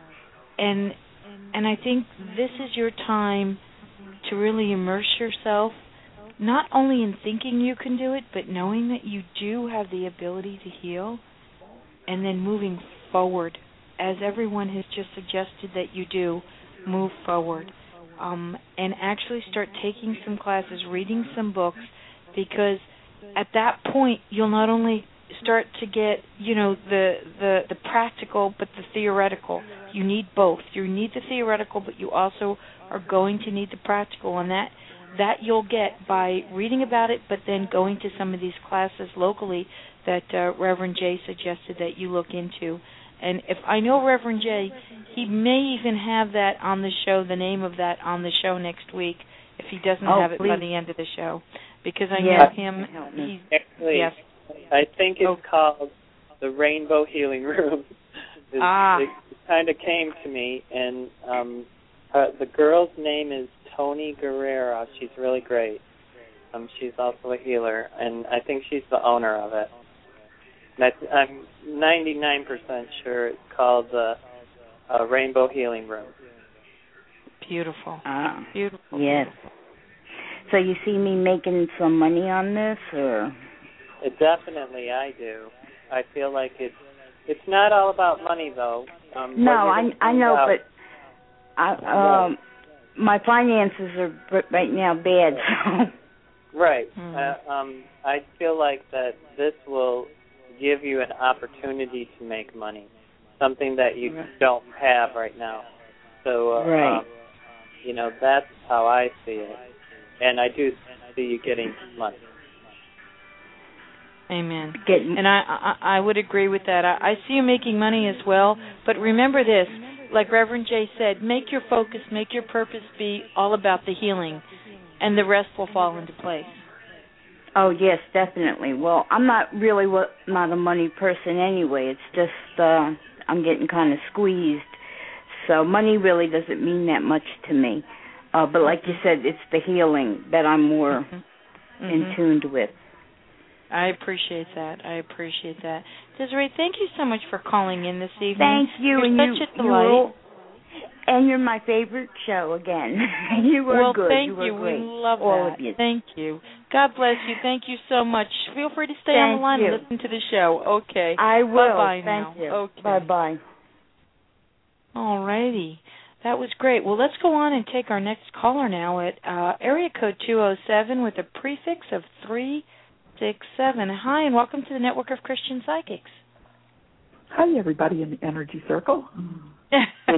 and and I think this is your time to really immerse yourself, not only in thinking you can do it, but knowing that you do have the ability to heal, and then moving forward, as everyone has just suggested that you do, move forward. Um, and actually start taking some classes, reading some books, because at that point you'll not only start to get, you know, the, the, the practical but the theoretical. You need both. You need the theoretical, but you also are going to need the practical, and that that you'll get by reading about it, but then going to some of these classes locally that uh, Reverend Jay suggested that you look into. And if I know Reverend Jay, he may even have that on the show, the name of that on the show next week, if he doesn't oh, have it please. by the end of the show. Because I yes. know him, he's, Actually, yes. I think it's Oh. called the Rainbow Healing Room. it, Ah. it kind of came to me, and um, uh, the girl's name is Tony Guerrero. She's really great. Um, she's also a healer, and I think she's the owner of it. And I, I'm ninety-nine percent sure it's called the uh, Rainbow Healing Room. Beautiful. Ah, Beautiful. yes. So you see me making some money on this, or? It definitely, I do. I feel like it's it's not all about money, though. Um, No, what you're I gonna I find know, out- but I, um, my finances are b- right now bad. So. Right. Hmm. Uh, um, I feel like that this will give you an opportunity to make money, something that you Right. don't have right now. So, uh, Right. um, you know, that's how I see it. And I do see you getting money. Amen. Getting, And I, I I would agree with that. I, I see you making money as well, but remember this, like Reverend Jay said, make your focus, make your purpose be all about the healing, and the rest will fall into place. oh yes, definitely. Well, I'm not really what, not a money person anyway. It's just uh, I'm getting kind of squeezed. So money really doesn't mean that much to me. Uh, but like you said, it's the healing that I'm more mm-hmm. in Mm-hmm. tuned with. I appreciate that. I appreciate that. Desiree, thank you so much for calling in this evening. Thank you. You're and such you, a delight. You and you're my favorite show again. You were well, good. thank you. Were you. Great. We love All that. Of you. Thank you. God bless you. Thank you so much. Feel free to stay thank on the line you. and listen to the show. Okay. I will. Bye-bye Thank now. you. Okay. Bye-bye. All righty. That was great. Well, let's go on and take our next caller now at uh, area code two oh seven with a prefix of three six seven. Hi, and welcome to the Network of Christian Psychics. Hi, everybody in the Energy Circle. It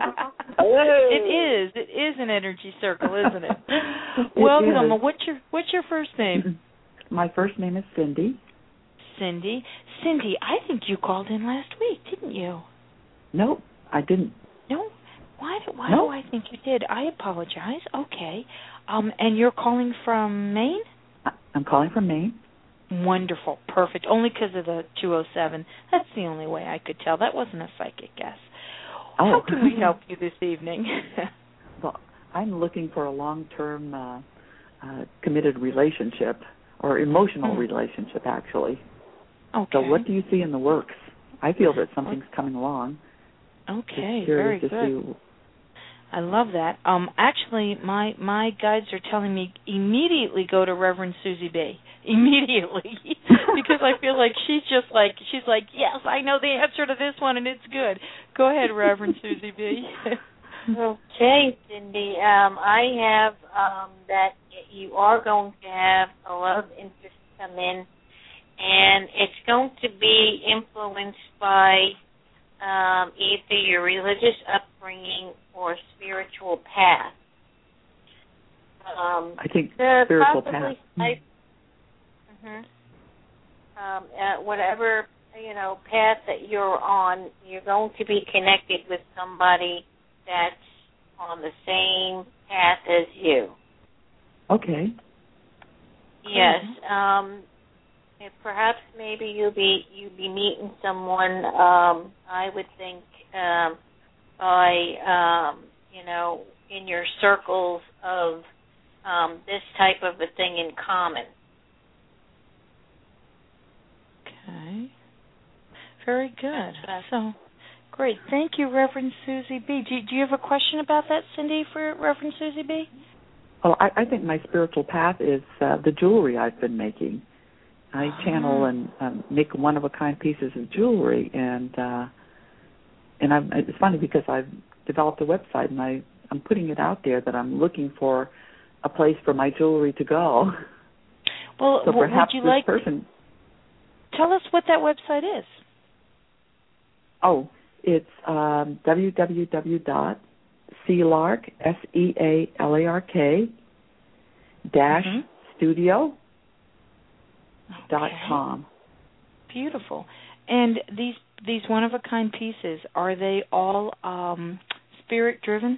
is. It is an energy circle, isn't it? it Welcome. Is. What's your What's your first name? My first name is Cindy. Cindy. Cindy, I think you called in last week, didn't you? Nope, I didn't. No. Why do Why nope. do I think you did? I apologize. Okay. Um, and you're calling from Maine? I'm calling from Maine. Wonderful. Perfect. Only because of the two oh seven. That's the only way I could tell. That wasn't a psychic guess. Oh. How can we help you this evening? Well, I'm looking for a long-term uh, uh, committed relationship or emotional mm. relationship, actually. Okay. So what do you see in the works? I feel that something's coming along. Okay, very good. See... I love that. Um, actually, my my guides are telling me immediately go to Reverend Susie B. Immediately, because I feel like she's just like she's like yes, I know the answer to this one and it's good. Go ahead, Reverend Susie B. Okay, Cindy. Um, I have um, that you are going to have a lot of interest come in, and it's going to be influenced by um, either your religious upbringing or spiritual path. Um, I think spiritual path. I, mm-hmm. um, uh, whatever you know path that you're on, you're going to be connected with somebody that's on the same path as you. Okay. Yes. Um, perhaps maybe you'll be you'll be meeting someone. Um, I would think. Um, by, um, you know, in your circles of um, this type of a thing in common. Okay. Very good. So, great. Thank you, Reverend Susie B. Do, do you have a question about that, Cindy, for Reverend Susie B? Well, I, I think my spiritual path is uh, the jewelry I've been making. I channel and um, make one-of-a-kind pieces of jewelry, and... Uh, And I'm, it's funny because I've developed a website, and I, I'm putting it out there that I'm looking for a place for my jewelry to go. Well, so perhaps would you this like person... Tell us what that website is. Oh, it's um, w w w dot sealark, S E A L A R K, dash mm-hmm. studio dot com. Okay. Beautiful. And these these one-of-a-kind pieces, are they all um, spirit-driven?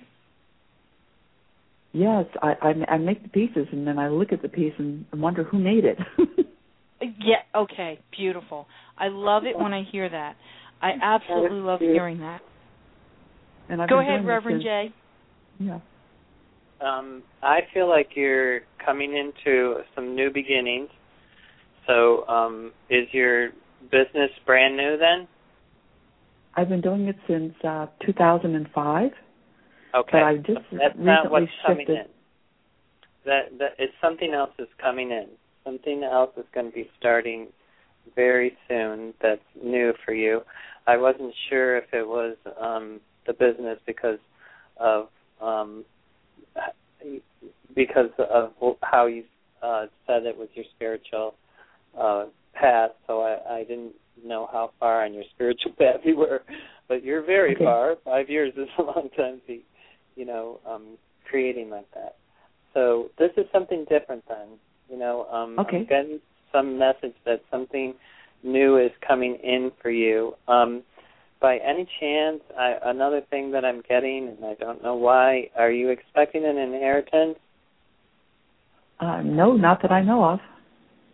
Yes, I, I, I make the pieces, and then I look at the piece and wonder who made it. Yeah, okay, beautiful. I love it when I hear that. I absolutely love hearing that. And I've Go been ahead, doing Reverend since, Jay. Yeah. Um, I feel like you're coming into some new beginnings. So um, is your business brand new then? I've been doing it since uh, two thousand five. Okay. But I just That's recently not what's coming shifted. in. That, that it's something else is coming in. Something else is going to be starting very soon that's new for you. I wasn't sure if it was um, the business because of um, because of how you uh, said it was your spiritual uh, path, so I, I didn't know how far on your spiritual path you were. But you're very okay. far. Five years is a long time to be, you know, um, creating like that. So this is something different then. You know, um, okay. I'm getting some message that something new is coming in for you. Um, by any chance, I, another thing that I'm getting, and I don't know why, are you expecting an inheritance? Uh, no, not that I know of.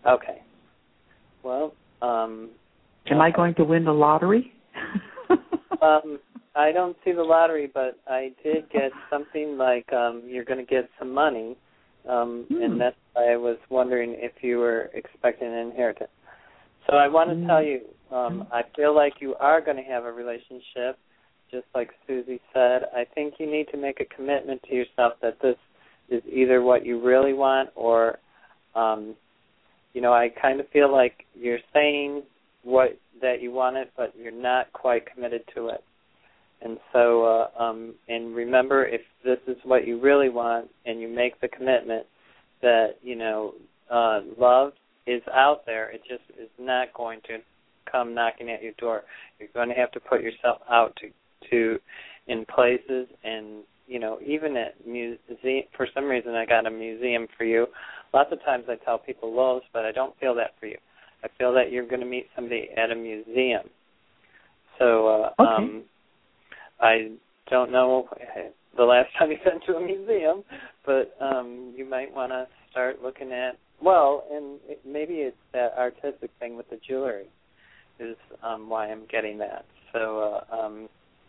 Okay. Well, um... Am I going to win the lottery? um, I don't see the lottery, but I did get something like um, you're going to get some money, um, mm. and that's why I was wondering if you were expecting an inheritance. So I want to mm. tell you, um, I feel like you are going to have a relationship, just like Susie said. I think you need to make a commitment to yourself that this is either what you really want or, um, you know, I kind of feel like you're saying what that you want it, but you're not quite committed to it. And so, uh, um, and remember, if this is what you really want and you make the commitment that, you know, uh, love is out there, it just is not going to come knocking at your door. You're going to have to put yourself out to, to in places and, you know, even at museum. For some reason, I got a museum for you. Lots of times I tell people Lowe's, but I don't feel that for you. I feel that you're going to meet somebody at a museum. So uh, okay. um, I don't know the last time you've been to a museum, but um, you might want to start looking at, well, and it, maybe it's that artistic thing with the jewelry is um, why I'm getting that. So uh, um,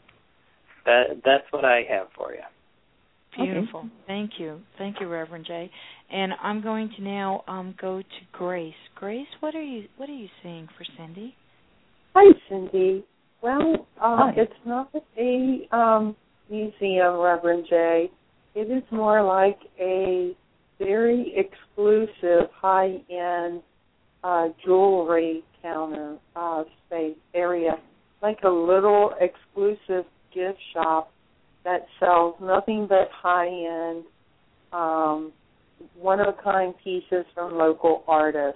that that's what I have for you. Beautiful. Okay. Thank you. Thank you, Reverend Jay. And I'm going to now um, go to Grace. Grace, what are you what are you seeing for Cindy? Hi, Cindy. Well, uh, Hi. It's not a um, museum, Reverend Jay. It is more like a very exclusive, high-end uh, jewelry counter uh, space area, like a little exclusive gift shop that sells nothing but high-end, um, one-of-a-kind pieces from local artists.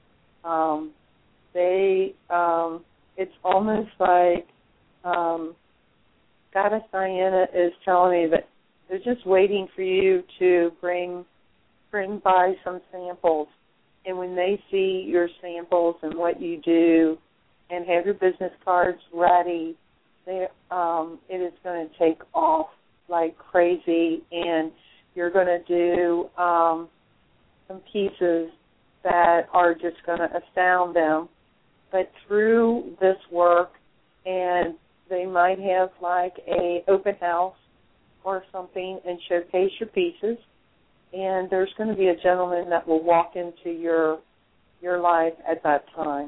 Um, they, um, it's almost like um, Goddess Diana is telling me that they're just waiting for you to bring bring by some samples. And when they see your samples and what you do and have your business cards ready, they, um, it is going to take off like crazy, and you're going to do um, some pieces that are just going to astound them. But through this work, and they might have like a open house or something and showcase your pieces, and there's going to be a gentleman that will walk into your your life at that time.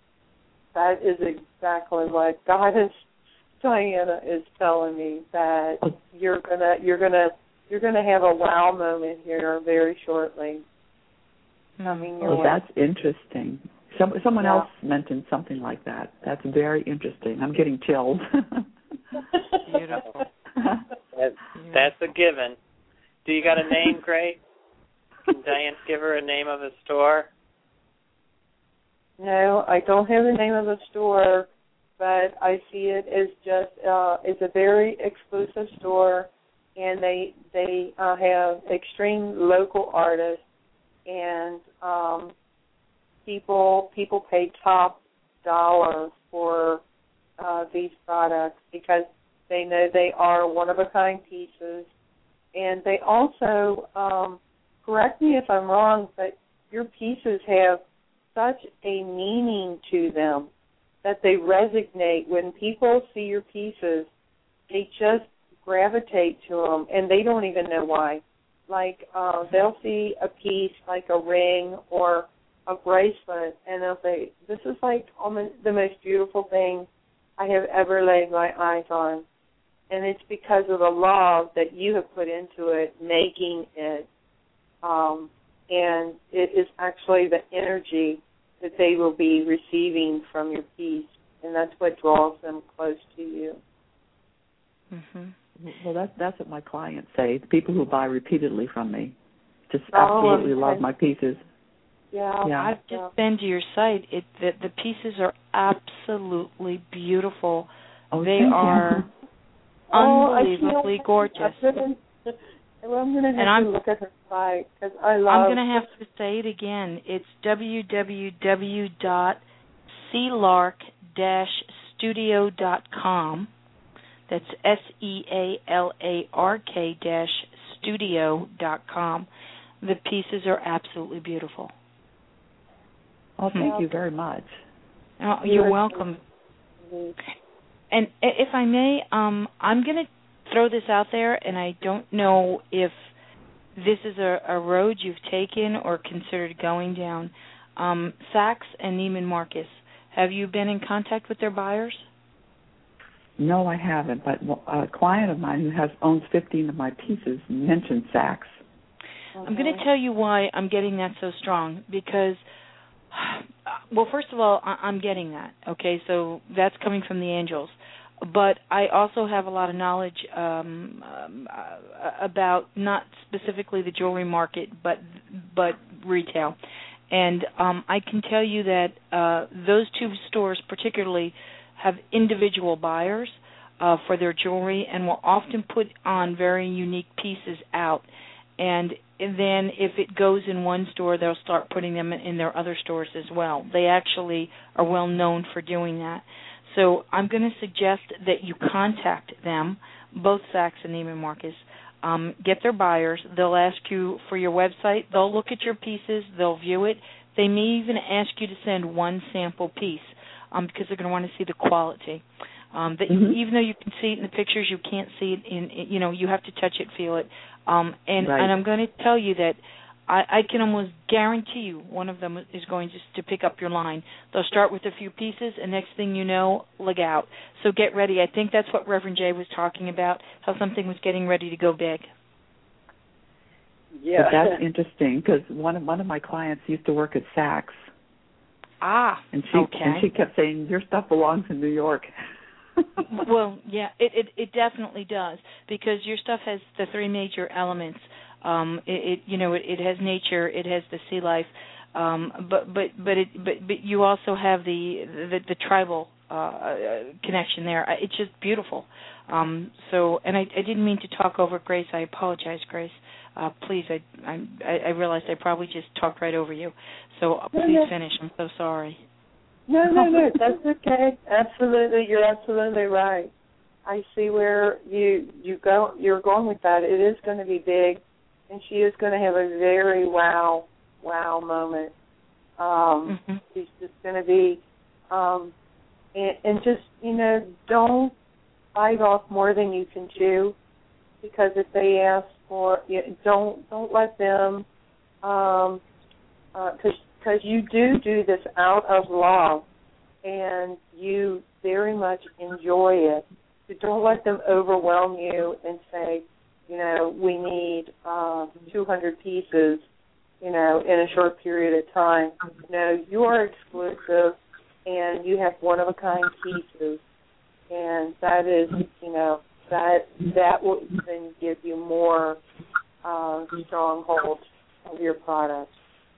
That is exactly what Goddess Diana is telling me, that you're gonna you're gonna you're gonna have a wow moment here very shortly. Coming your Oh, way. that's interesting. Some, someone Yeah. else mentioned something like that. That's very interesting. I'm getting chilled. Beautiful. That, that's a given. Do you got a name, Grace? Can Diane give her a name of a store? No, I don't have the name of the store, but I see it as just uh, it's a very exclusive store, and they they uh, have extreme local artists, and um, people people pay top dollar for uh, these products because they know they are one of a kind pieces, and they also um, correct me if I'm wrong, but your pieces have such a meaning to them that they resonate. When people see your pieces, they just gravitate to them, and they don't even know why. Like, uh, they'll see a piece like a ring or a bracelet, and they'll say, this is like almost the most beautiful thing I have ever laid my eyes on. And it's because of the love that you have put into it, making it. Um, and it is actually the energy that they will be receiving from your piece, and that's what draws them close to you. Mm-hmm. Well, that's that's what my clients say. The people who buy repeatedly from me just Oh, absolutely okay. love my pieces. Yeah, Yeah. I've just yeah. been to your site. It the, the pieces are absolutely beautiful. Oh, they thank are you. unbelievably oh, gorgeous. Well, I'm going to have And I'm, to look at her site because I love. I'm going to have to say it again. It's w w w dot sealark dash studio dot com. That's S E A L A R K dash studio dot com. The pieces are absolutely beautiful. Oh, thank you very much. Oh, you're welcome. and if I may, um, I'm going to throw this out there, and I don't know if this is a, a road you've taken or considered going down. Um, Saks and Neiman Marcus, have you been in contact with their buyers? No, I haven't, but a client of mine who has owns fifteen of my pieces mentioned Saks. Okay. I'm going to tell you why I'm getting that so strong, because, well, first of all, I'm getting that, okay, so that's coming from the angels. But I also have a lot of knowledge um, um, uh, about not specifically the jewelry market, but but retail. And um, I can tell you that uh, those two stores particularly have individual buyers uh, for their jewelry and will often put on very unique pieces out. And then if it goes in one store, they'll start putting them in their other stores as well. They actually are well known for doing that. So I'm going to suggest that you contact them, both Saks and Neiman Marcus. Um, get their buyers. They'll ask you for your website. They'll look at your pieces. They'll view it. They may even ask you to send one sample piece um, because they're going to want to see the quality. Um, that mm-hmm. Even though you can see it in the pictures, you can't see it in, in you know, you have to touch it, feel it. Um, and, right. and I'm going to tell you that I, I can almost guarantee you one of them is going just to pick up your line. They'll start with a few pieces, and next thing you know, look out. So get ready. I think that's what Reverend Jay was talking about, how something was getting ready to go big. Yeah, but that's interesting because one of one of my clients used to work at Saks. Ah, and she okay. and she kept saying your stuff belongs in New York. Well, yeah, it, it it definitely does because your stuff has the three major elements. Um, it, it you know it, it has nature, it has the sea life, um, but but but it but, but you also have the the, the tribal uh, connection there. It's just beautiful. Um, so, and I, I didn't mean to talk over Grace. I apologize, Grace. Uh, please, I, I I realized I probably just talked right over you. So please no, no. finish. I'm so sorry. No, no, no. That's okay. Absolutely, you're absolutely right. I see where you you go. You're going with that. It is going to be big. And she is going to have a very wow, wow moment. Um, mm-hmm. She's just going to be, um, and, and just, you know, don't bite off more than you can chew, because if they ask for, you know, don't don't let them, um, because uh, you do do this out of love, and you very much enjoy it. So don't let them overwhelm you and say, you know, we need uh, two hundred pieces, you know, in a short period of time. No, you are exclusive, and you have one-of-a-kind pieces, and that is, you know, that that will even give you more uh, stronghold of your product.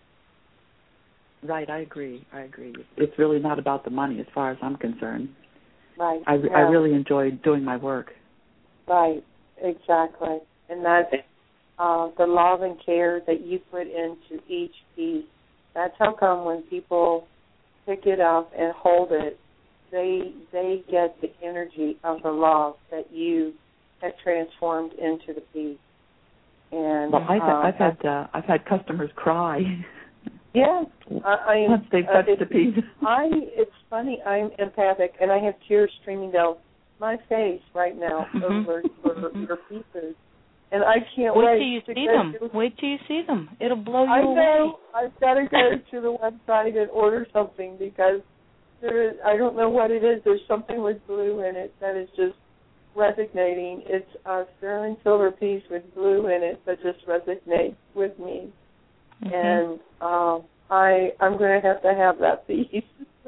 Right, I agree. I agree. It's really not about the money as far as I'm concerned. Right. I, yeah. I really enjoy doing my work. Right. Exactly, and that's uh, the love and care that you put into each piece. That's how come when people pick it up and hold it, they they get the energy of the love that you have transformed into the piece. And well, I've, uh, I've had uh, I've had customers cry. Yeah, I, I once they've touched uh, the piece. I it's funny. I'm empathic, and I have tears streaming down my face right now mm-hmm. over your pieces, and I can't wait. Wait till you see them. Wait till you see them. It'll blow you I away. know. I've got to go to the website and order something because there is. I don't know what it is. There's something with blue in it that is just resonating. It's a sterling silver piece with blue in it that just resonates with me, mm-hmm. and um, I I'm going to have to have that piece.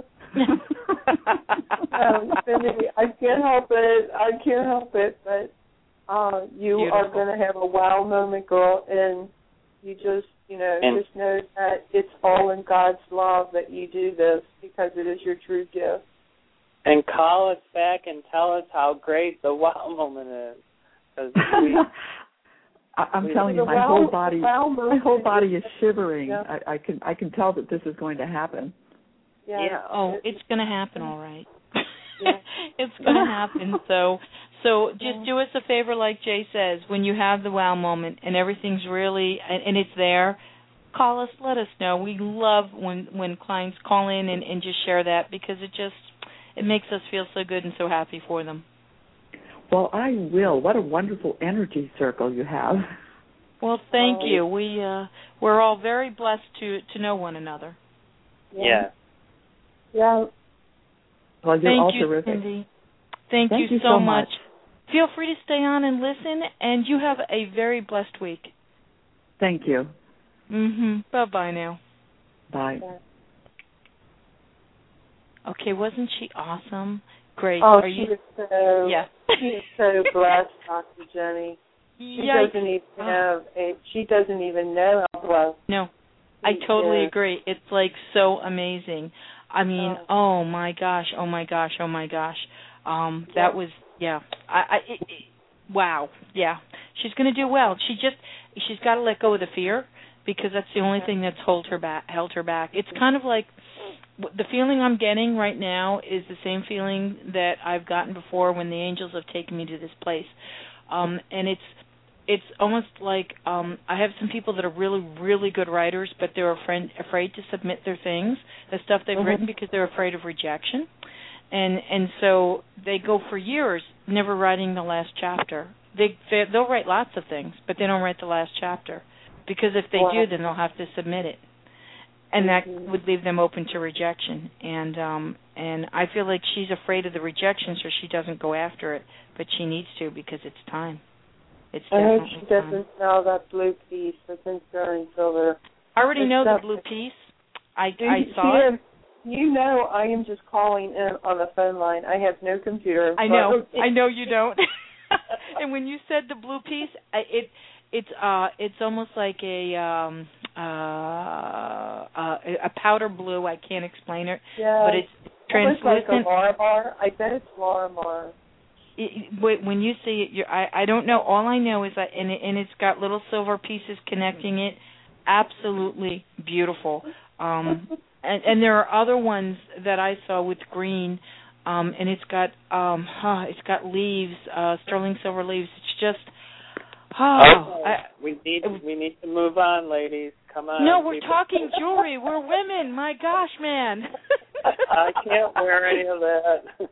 um, I can't help it. I can't help it. But uh, you Beautiful. are going to have a wow moment, girl, and you just, you know, and, just know that it's all in God's love that you do this because it is your true gift. And call us back and tell us how great the wow moment is. 'Cause we, I, I'm we, telling you, my wow, whole body, wow my whole body is shivering. Yeah. I, I can, I can tell that this is going to happen. Yeah. yeah. Oh, it's going to happen, all right. Yeah. It's going to happen. So, so just do us a favor, like Jay says, when you have the wow moment and everything's really and, and it's there, call us, let us know. We love when when clients call in and, and just share that because it just it makes us feel so good and so happy for them. Well, I will. What a wonderful energy circle you have. Well, thank oh. you. We uh, we're all very blessed to to know one another. Yeah. Yeah. Well, you're thank all you, terrific. Cindy. Thank, thank you, you so, so much. much. Feel free to stay on and listen, and you have a very blessed week. Thank you. Mhm. Bye bye now. Bye. Okay, wasn't she awesome? Great. Oh, Are she you? is so. Yeah. She is so blessed, Doctor Jenny. She Yikes. doesn't even have. A, she doesn't even know how blessed. No, I totally is. agree. It's like so amazing. I mean, oh, oh my gosh, oh my gosh, oh my gosh. Um, that yeah. was yeah. I, I it, it, wow, yeah. She's going to do well. She just she's got to let go of the fear because that's the only thing that's hold her back. Held her back. It's kind of like the feeling I'm getting right now is the same feeling that I've gotten before when the angels have taken me to this place, um, and it's. It's almost like um, I have some people that are really, really good writers, but they're afraid, afraid to submit their things, the stuff they've mm-hmm. written, because they're afraid of rejection. And and so they go for years never writing the last chapter. They, they, they'll write lots of things, but they don't write the last chapter. Because if they wow. do, then they'll have to submit it. And that mm-hmm. would leave them open to rejection. And um, and I feel like she's afraid of the rejection, so she doesn't go after it. But she needs to because it's time. It's I hope she time. doesn't smell that blue piece for Sinclair and Silver. I already it's know the blue piece. I, I saw you, it. You know I am just calling in on the phone line. I have no computer. I know. I know you don't. And when you said the blue piece, I, it it's uh it's almost like a um uh, uh a powder blue. I can't explain it. Yeah. But it's translucent. It looks like a Lorimar. I bet it's Lorimar. It, when you see it, you're, I I don't know. All I know is that, and, it, and it's got little silver pieces connecting it. Absolutely beautiful. Um, and, and there are other ones that I saw with green, um, and it's got um, huh, it's got leaves, uh, sterling silver leaves. It's just. Oh, oh I, we need we need to move on, ladies. Come on. No, we're people. talking jewelry. We're women. My gosh, man. I can't wear any of that.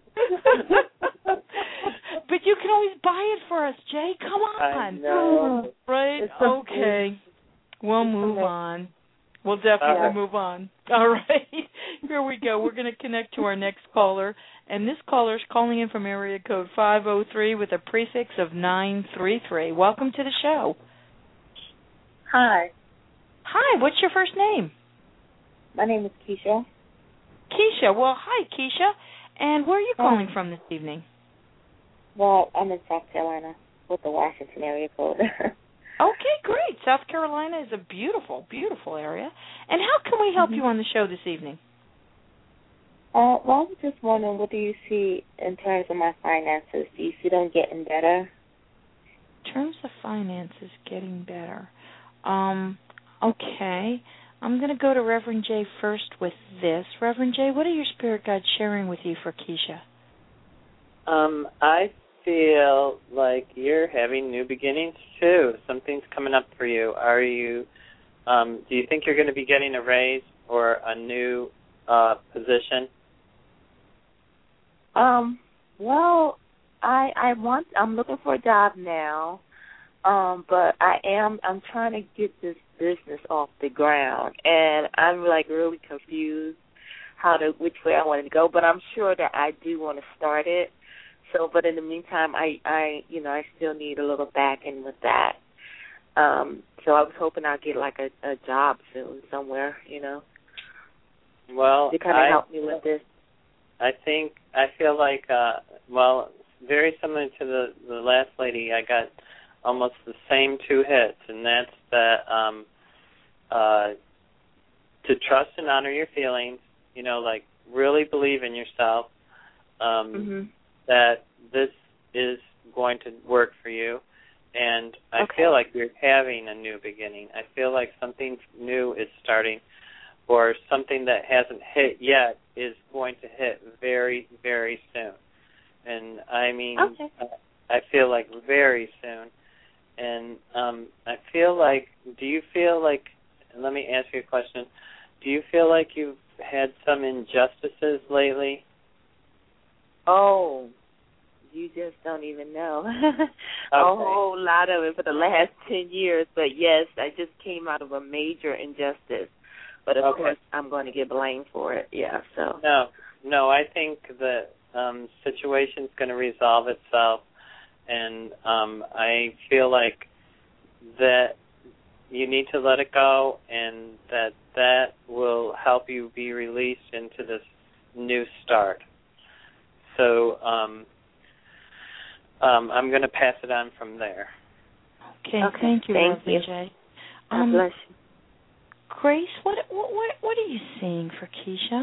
But you can always buy it for us, Jay. Come on. I know. Right? It's okay. We'll move on. We'll definitely right. move on. All right. Here we go. We're going to connect to our next caller. And this caller is calling in from area code five oh three with a prefix of nine three three. Welcome to the show. Hi. Hi. What's your first name? My name is Keisha. Keisha. Well, hi, Keisha. And where are you calling hi. from this evening? Well, I'm in South Carolina with the Washington area code. Okay, great. South Carolina is a beautiful, beautiful area. And how can we help mm-hmm. you on the show this evening? Uh, well, I was just wondering, what do you see in terms of my finances? Do you see them getting better? In terms of finances getting better. Um, okay. I'm going to go to Reverend J first with this. Reverend J, what are your spirit guides sharing with you for Keisha? Um, I feel like you're having new beginnings too. Something's coming up for you. Are you? Um, do you think you're going to be getting a raise or a new uh, position? Um. Well, I I want. I'm looking for a job now. Um, but I am. I'm trying to get this business off the ground, and I'm like really confused how to which way I wanted to go. But I'm sure that I do want to start it. So, but in the meantime, I, I, you know, I still need a little backing with that. Um, so I was hoping I'd get like a, a job soon somewhere, you know. Well, to kind of help me with this. I think I feel like, uh, well, very similar to the the last lady. I got almost the same two hits, and that's that um, uh, to trust and honor your feelings. You know, like really believe in yourself. Um, mm-hmm. That this is going to work for you, and I okay. feel like you're having a new beginning. I feel like something new is starting, or something that hasn't hit yet is going to hit very, very soon. And I mean, okay. I feel like very soon. And um, I feel like, do you feel like, let me ask you a question, do you feel like you've had some injustices lately? Oh, you just don't even know. Okay. A whole lot of it for the last ten years. But, yes, I just came out of a major injustice. But, of Okay. course, I'm going to get blamed for it. Yeah, so. No, no, I think the um, situation's going to resolve itself. And um, I feel like that you need to let it go, and that that will help you be released into this new start. So um, um, I'm going to pass it on from there. Okay, Okay, thank you, thank Reverend you. J. God Um, bless you. Grace, what, what what what are you seeing for Keisha?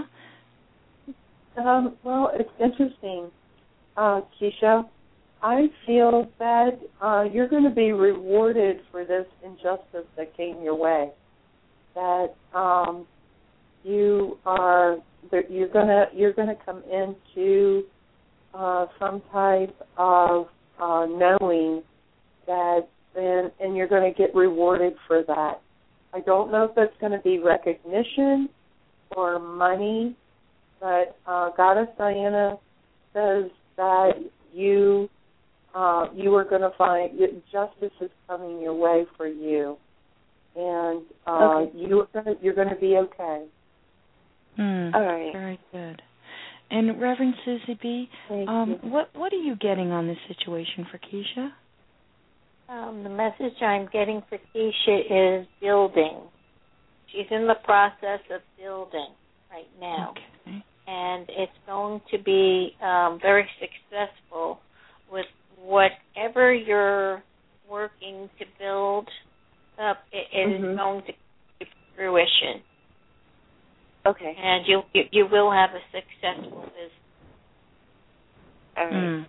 Um, well, it's interesting, uh, Keisha. I feel that uh, you're going to be rewarded for this injustice that came your way. That um, you are that you're gonna you're gonna come into uh, some type of uh, knowing that, and, and you're going to get rewarded for that. I don't know if that's going to be recognition or money, but uh, Goddess Diana says that you uh, you are going to find justice is coming your way for you, and uh, Okay. you're going to you're going to be okay. Hmm. All right. Very good. And Reverend Susie B., Thank um, you. what what are you getting on this situation for Keisha? Um, the message I'm getting for Keisha is building. She's in the process of building right now. Okay. And it's going to be um, very successful with whatever you're working to build up. It, it Mhm. is going to come to fruition, Okay. and you, you you will have a successful business. All right. Mm.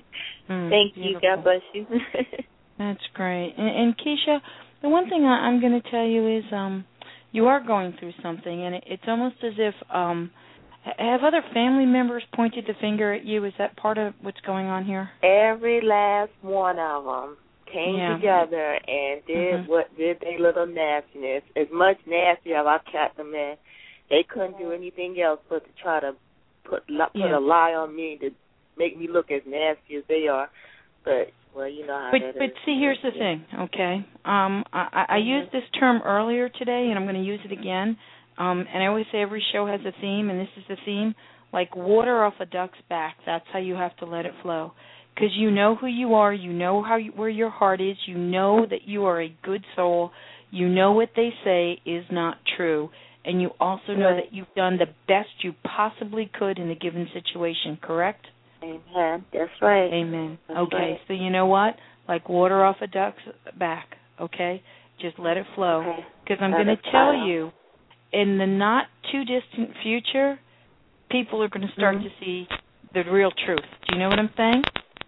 Mm, Thank you. beautiful. God bless you. That's great. And, and Keisha, the one thing I, I'm going to tell you is um, you are going through something, and it, it's almost as if um, have other family members pointed the finger at you? Is that part of what's going on here? Every last one of them came Yeah. together and did Mhm. what did their little nastiness. As much nasty as I kept them in, they couldn't do anything else but to try to put li- put Yeah. a lie on me to make me look as nasty as they are. But well, you know how But that but is. see, here's the thing, okay? Um, I, I, I Mhm. used this term earlier today, and I'm going to use it again. Um, and I always say every show has a theme, and this is the theme. Like water off a duck's back. That's how you have to let it flow. Because you know who you are. You know how you, where your heart is. You know that you are a good soul. You know what they say is not true. And you also know Right. that you've done the best you possibly could in a given situation, correct? Amen. That's right. Amen. That's Okay, right. so you know what? Like water off a duck's back, okay? Just let it flow. Okay. Because I'm Let going it to tell flow. you, in the not too distant future, people are going to start Mhm. to see the real truth. Do you know what I'm saying?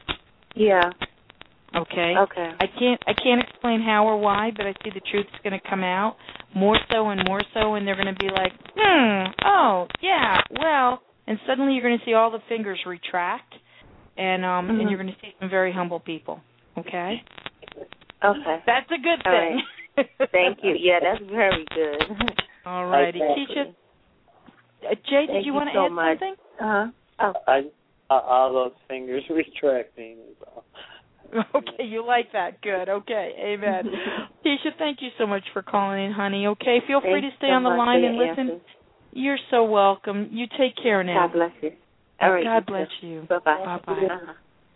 Yeah. Okay. Okay. I can't I can't explain how or why, but I see the truth's going to come out more so and more so, and they're going to be like, hmm, oh yeah, well, and suddenly you're going to see all the fingers retract, and um, Mhm. and you're going to see some very humble people. Okay. Okay. That's a good All thing. right. Thank you. Yeah, that's very good. All righty, Exactly. Keisha. Uh, Jay, did Thank you you want to so add much. something? Uh-huh. Oh. I, uh, all those fingers retracting is all. Okay, you like that. Good. Okay, amen. Keisha, thank you so much for calling in, honey. Okay, feel free Thanks to stay so on the much line for and your listen. answers. You're so welcome. You take care now. God bless you. All right. God you bless too. you. Bye-bye. Bye-bye. Uh-huh.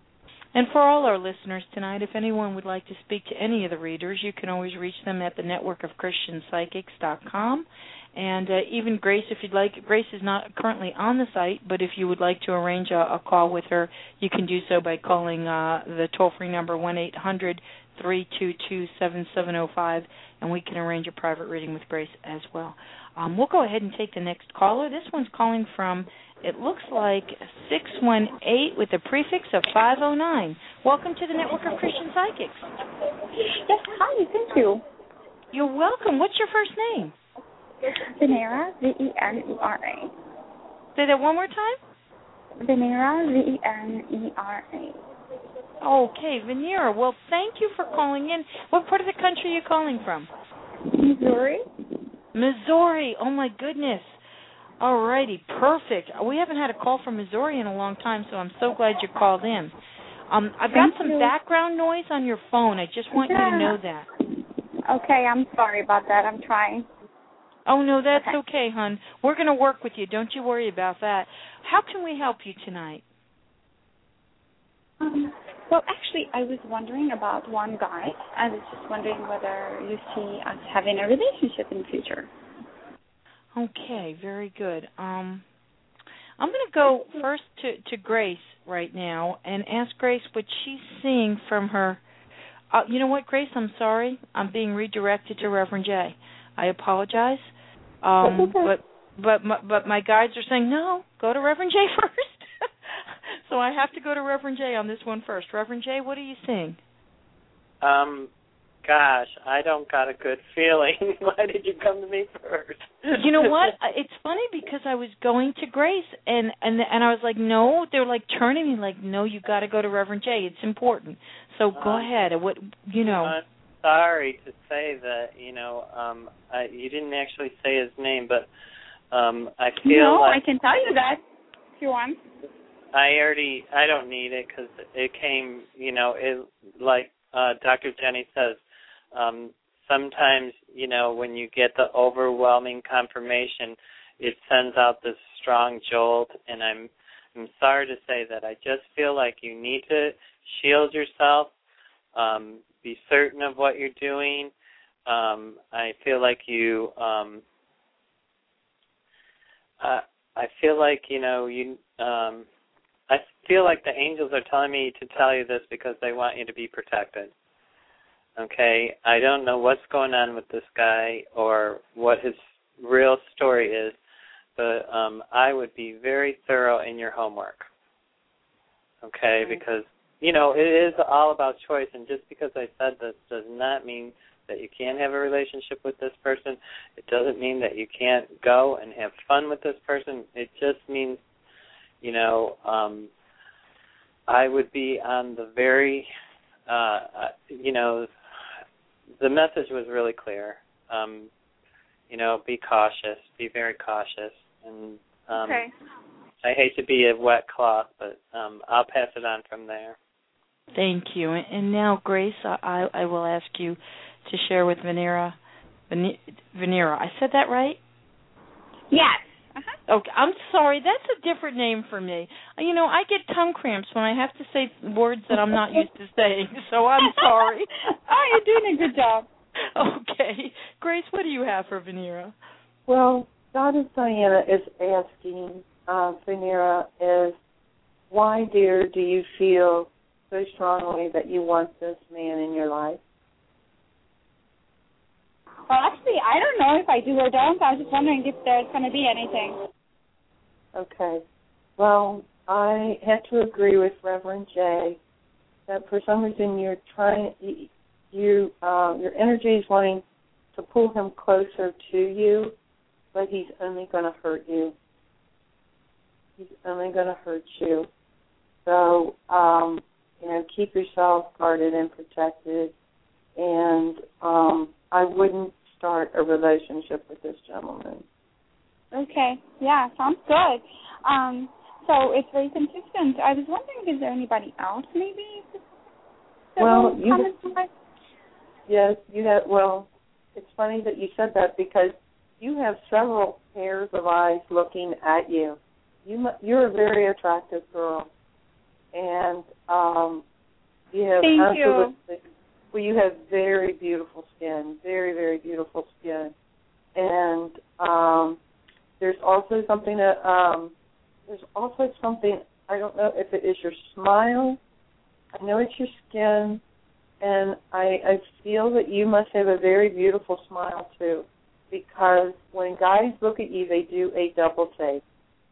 And for all our listeners tonight, if anyone would like to speak to any of the readers, you can always reach them at the network of christian psychics dot com. And uh, even Grace, if you'd like, Grace is not currently on the site, but if you would like to arrange a, a call with her, you can do so by calling uh, the toll-free number one eight hundred three two two seven seven zero five, and we can arrange a private reading with Grace as well. Um, we'll go ahead and take the next caller. This one's calling from, it looks like six one eight with a prefix of five oh nine. Welcome to the Network of Christian Psychics. Yes, hi, thank you. You're welcome. What's your first name? Venera, V E N E R A. Say that one more time. Venera, V E N E R A. Okay, Venera. Well, thank you for calling in. What part of the country are you calling from? Missouri. Missouri. Oh, my goodness. All righty, perfect. We haven't had a call from Missouri in a long time, so I'm so glad you called in. Um, I've Thank got some you. background noise on your phone. I just want yeah. you to know that. Okay, I'm sorry about that. I'm trying. Oh, no, that's okay, okay, hon. We're going to work with you. Don't you worry about that. How can we help you tonight? Um, well, actually, I was wondering about one guy. I was just wondering whether you see us having a relationship in the future. Okay, very good. Um, I'm going to go first to, to Grace right now and ask Grace what she's seeing from her. Uh, you know what, Grace? I'm sorry. I'm being redirected to Reverend J. I apologize. Um, but but my, but my guides are saying, no, go to Reverend J first. So I have to go to Reverend J on this one first. Reverend J, what are you seeing? Um, gosh, I don't got a good feeling. Why did you come to me first? You know what? It's funny because I was going to Grace, and and and I was like, no. They were like turning me like, no, you got to go to Reverend J. It's important. So go uh, ahead. What you know? I'm sorry to say that. You know, um, I, you didn't actually say his name, but um, I feel no, like I can tell you that if you want. I already. I don't need it because it came. You know, it like uh, Doctor Jenny says. Um, sometimes, you know, when you get the overwhelming confirmation, it sends out this strong jolt, and I'm I'm sorry to say that. I just feel like you need to shield yourself, um, be certain of what you're doing. Um, I feel like you, um, uh, I feel like, you know, you, um, I feel like the angels are telling me to tell you this because they want you to be protected. Okay, I don't know what's going on with this guy or what his real story is, but um, I would be very thorough in your homework. Okay, mm-hmm. Because, you know, it is all about choice, and just because I said this does not mean that you can't have a relationship with this person. It doesn't mean that you can't go and have fun with this person. It just means, you know, um, I would be on the very, uh, uh, you know, the message was really clear. Um, you know, be cautious, be very cautious. And um, okay. I hate to be a wet cloth, but um, I'll pass it on from there. Thank you. And now, Grace, I, I will ask you to share with Venera. Venera, I said that right? Yes. Uh-huh. Okay, I'm sorry. That's a different name for me. You know, I get tongue cramps when I have to say words that I'm not used to saying, so I'm sorry. Oh, you're doing a good job. Okay. Grace, what do you have for Venera? Well, Goddess Diana is asking uh, Venera is, why, dear, do you feel so strongly that you want this man in your life? Well, actually, I don't know if I do or don't. I was just wondering if there's going to be anything. Okay. Well, I have to agree with Reverend J that for some reason you're trying, you, uh, your energy is wanting to pull him closer to you, but he's only going to hurt you. He's only going to hurt you. So, um, you know, keep yourself guarded and protected, and um, I wouldn't start a relationship with this gentleman. Okay. Yeah, sounds good. Um, so it's very consistent. I was wondering, is there anybody else maybe that well, will you come have, into life? Yes, you have. Well, it's funny that you said that because you have several pairs of eyes looking at you. You, you're a very attractive girl, and um, you have Thank absolutely. you. Well, you have very beautiful skin, very, very beautiful skin. And um, there's also something that, um, there's also something, I don't know if it is your smile. I know it's your skin. And I, I feel that you must have a very beautiful smile, too, because when guys look at you, they do a double take.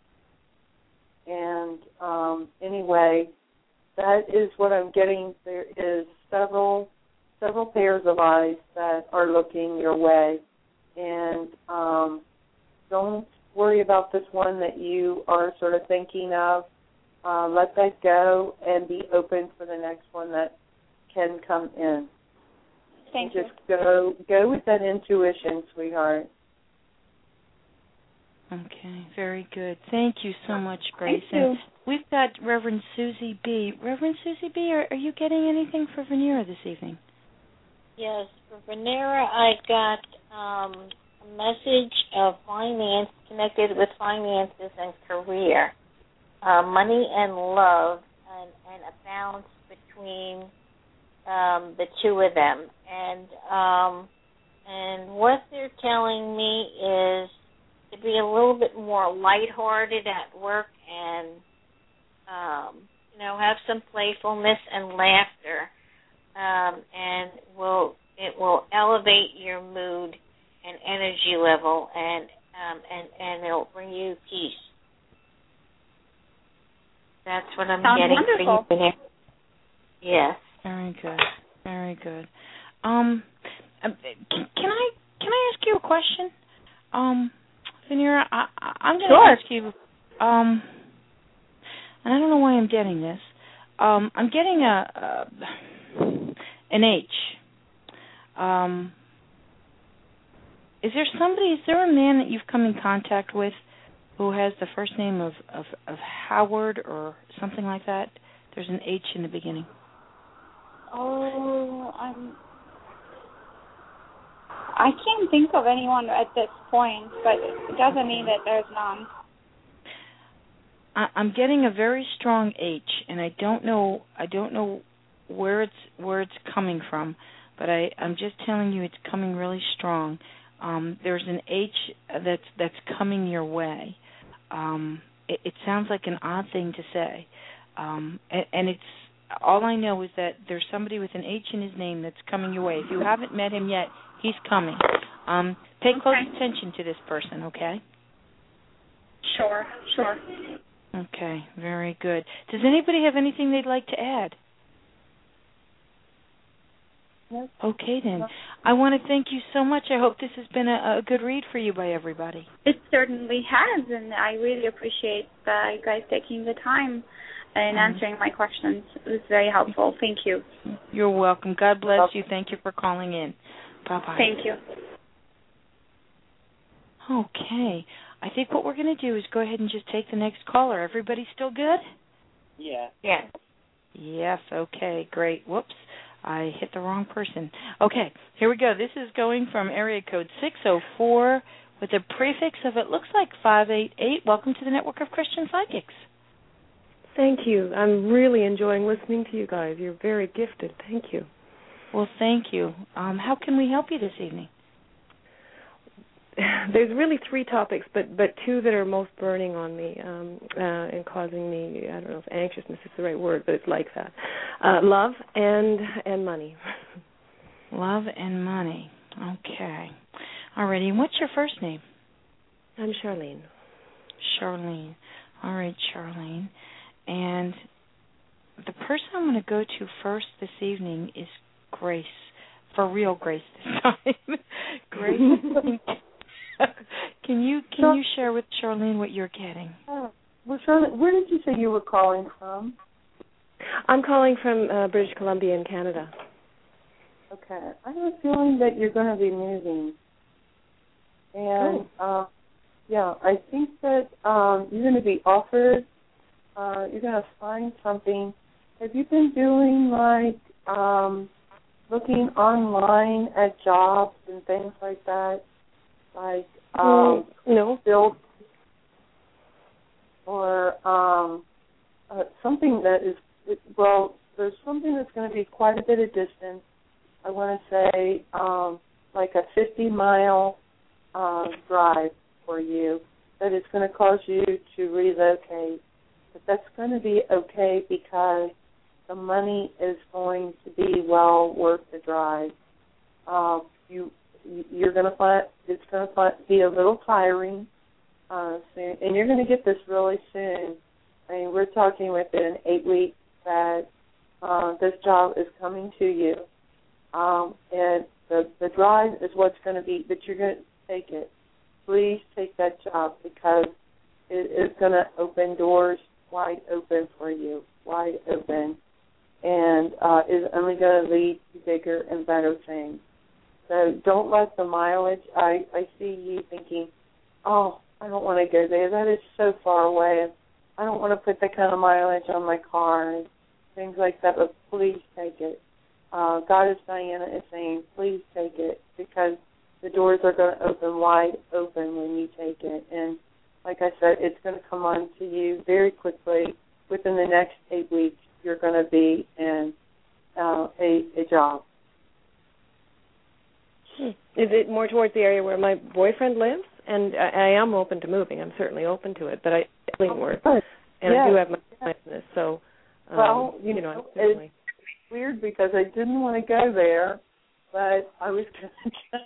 And um, anyway, that is what I'm getting. There is several several pairs of eyes that are looking your way. And um, don't worry about this one that you are sort of thinking of. Uh, let that go and be open for the next one that can come in. Thank and you. Just go, go with that intuition, sweetheart. Okay, very good. Thank you so much, Grace. Thank you. And we've got Reverend Susie B. Reverend Susie B., are, are you getting anything for Venera this evening? Yes, for Venera, I got um, a message of finance connected with finances and career, uh, money and love, and, and a balance between um, the two of them. And um, and what they're telling me is to be a little bit more lighthearted at work and um, you know, have some playfulness and laughter. Um, and will it will elevate your mood and energy level, and um, and and it'll bring you peace. That's what I'm Sounds getting wonderful. for you. Yes. Very good. Very good. Um, can, can I can I ask you a question, um, Venera? I, I, I'm going to Sure. ask you. Um, and I don't know why I'm getting this. Um, I'm getting a. a An H. Um, is there somebody, is there a man that you've come in contact with who has the first name of, of, of Howard or something like that? There's an H in the beginning. Oh, I'm. I can't think of anyone at this point, but it doesn't mean that there's none. I, I'm getting a very strong H, and I don't know. I don't know where it's where it's coming from, but I, I'm just telling you it's coming really strong. Um, there's an H that's that's coming your way. Um, it, it sounds like an odd thing to say, um, and, and it's all I know is that there's somebody with an H in his name that's coming your way. If you haven't met him yet, he's coming. Um, pay Okay. close attention to this person, okay? Sure, sure. Okay, very good. Does anybody have anything they'd like to add? Okay, then. I want to thank you so much. I hope this has been a, a good read for you by everybody. It certainly has, and I really appreciate uh, you guys taking the time and Um, answering my questions. It was very helpful. Thank you. You're welcome. God bless you. Thank you for calling in. Bye-bye. Thank you. Okay. I think what we're going to do is go ahead and just take the next caller. Everybody still good? Yeah. Yes. Yes. Okay, great. Whoops. I hit the wrong person. Okay, here we go. This is going from area code six oh four with a prefix of, it looks like five eight eight. Welcome to the Network of Christian Psychics. Thank you. I'm really enjoying listening to you guys. You're very gifted. Thank you. Well, thank you. Um, how can we help you this evening? There's really three topics, but but two that are most burning on me um, uh, and causing me, I don't know if anxiousness is the right word, but it's like that. Uh, love and and money. Love and money. Okay. Alrighty. And what's your first name? I'm Charlene. Charlene. All right, Charlene. And the person I'm going to go to first this evening is Grace. For real, Grace this time. Grace. Can you can you share with Charlene what you're getting? Oh, well, Charlotte, where did you say you were calling from? I'm calling from uh, British Columbia in Canada. Okay. I have a feeling that you're going to be moving. And, oh. uh, yeah, I think that um, you're going to be offered, uh, you're going to find something. Have you been doing, like, um, looking online at jobs and things like that? Like, um, no. build or um, uh, something that is, well, there's something that's going to be quite a bit of distance. I want to say um, like a fifty-mile uh, drive for you, that it's going to cause you to relocate. But that's going to be okay because the money is going to be well worth the drive. Uh, you You're going to find it's going to find, be a little tiring uh, soon, and you're going to get this really soon. I mean, we're talking within eight weeks that uh, this job is coming to you, um, and the the drive is what's going to be. But you're going to take it. Please take that job because it is going to open doors wide open for you, wide open, and uh, is only going to lead to bigger and better things. So don't let the mileage, I, I see you thinking, oh, I don't want to go there. That is so far away. I don't want to put that kind of mileage on my car and things like that, but please take it. Uh, Goddess Diana is saying, please take it, because the doors are going to open wide open when you take it. And like I said, it's going to come on to you very quickly. Within the next eight weeks, you're going to be in uh, a, a job. Is it more towards the area where my boyfriend lives? And I, I am open to moving. I'm certainly open to it, but I live work, and yes. I do have my business. So, um, well, you, you know, know, it's weird because I didn't want to go there, but I was going to tell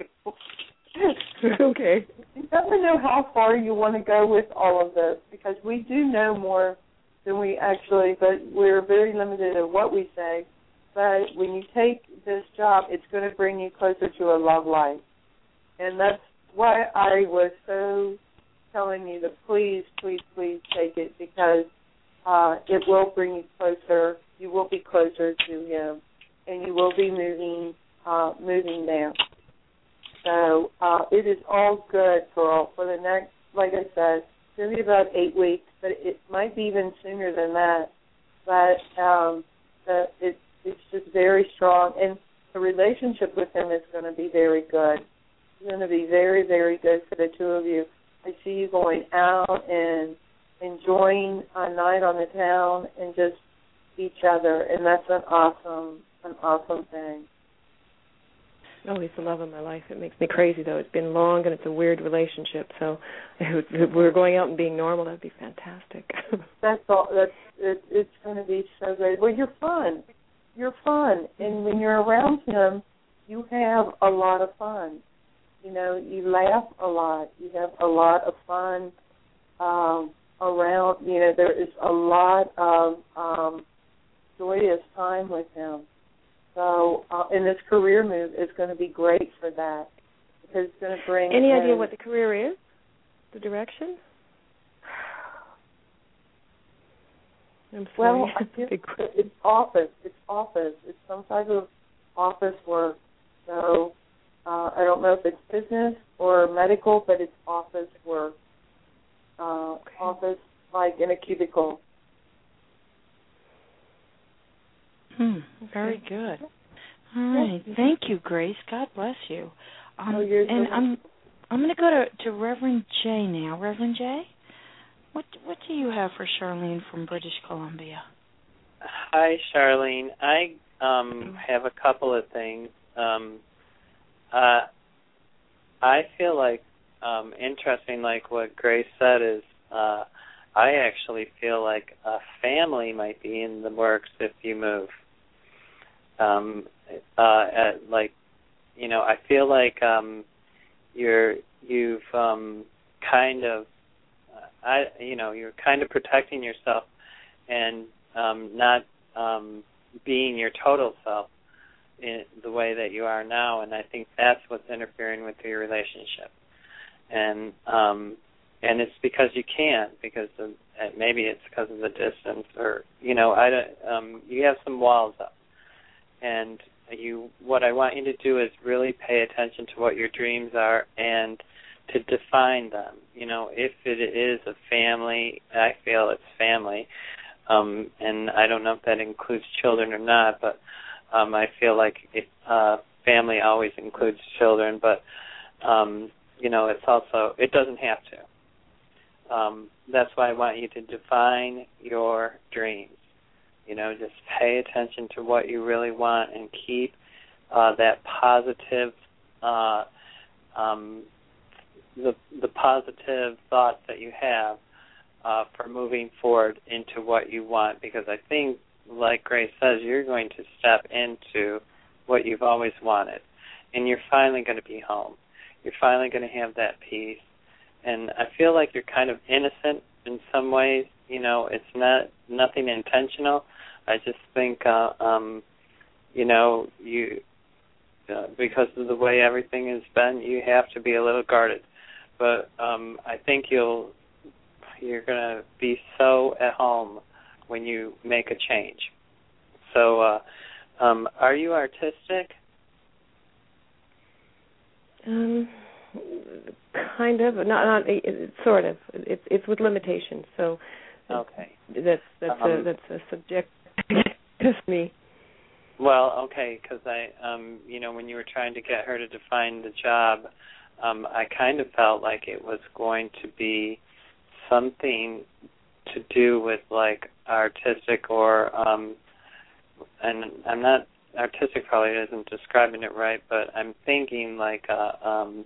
you. Okay. You never know how far you want to go with all of this, because we do know more than we actually, but we're very limited in what we say. But when you take this job, it's going to bring you closer to a love life. And that's why I was so telling you to please, please, please take it, because uh, it will bring you closer. You will be closer to him, and you will be moving uh, moving there. So uh, it is all good, girl, for the next, like I said, it's going to be about eight weeks, but it might be even sooner than that. But um, the, it, it's just very strong, and the relationship with him is going to be very good. It's going to be very, very good for the two of you. I see you going out and enjoying a night on the town and just each other, and that's an awesome, an awesome thing. Oh, he's the love of my life. It makes me crazy, though. It's been long, and it's a weird relationship. So if we were going out and being normal, that'd be fantastic. That's all. That's it, it's going to be so great. Well, you're fun. You're fun, and when you're around him, you have a lot of fun. You know, you laugh a lot. You have a lot of fun um, around. You know, there is a lot of um, joyous time with him. So, uh, and this career move is going to be great for that, because it's going to bring. Any in, idea what the career is? The direction? I'm sorry. Well, I feel it's office. It's office. It's some type of office work. So uh, I don't know if it's business or medical, but it's office work. Uh, okay. Office, like in a cubicle. Hmm. Very good. All right. Thank you, Grace. God bless you. Um, oh, and I'm I'm going to go to, to Reverend J now. Reverend J, what what do you have for Charlene from British Columbia? Hi, Charlene. I um, have a couple of things. Um, uh, I feel like um, interesting, like what Grace said, is uh, I actually feel like a family might be in the works if you move. Um, uh, at, like, you know, I feel like um, you're you've um, kind of, uh, I you know, you're kind of protecting yourself and um, not um, being your total self in the way that you are now, and I think that's what's interfering with your relationship. And um, and it's because you can't, because of, maybe it's because of the distance, or you know, I don't. Um, you have some walls up. And you, what I want you to do is really pay attention to what your dreams are and to define them. You know, if it is a family, I feel it's family, um, and I don't know if that includes children or not, but um, I feel like it, uh, family always includes children, but um, you know, it's also, it doesn't have to. Um, that's why I want you to define your dreams. You know, just pay attention to what you really want and keep uh, that positive, uh, um, the the positive thoughts that you have uh, for moving forward into what you want. Because I think, like Grace says, you're going to step into what you've always wanted, and you're finally going to be home. You're finally going to have that peace, and I feel like you're kind of innocent in some ways. You know, it's not nothing intentional. I just think, uh, um, you know, you uh, because of the way everything has been, you have to be a little guarded. But um, I think you'll you're going to be so at home when you make a change. So, uh, um, are you artistic? Um, kind of, not not it, sort of. It's it's with limitations. So okay, that's that's um, a that's a subject to me. Well, okay, because I, um, you know, when you were trying to get her to define the job, um, I kind of felt like it was going to be something to do with like artistic or, um, and I'm not artistic probably isn't describing it right, but I'm thinking like a, um,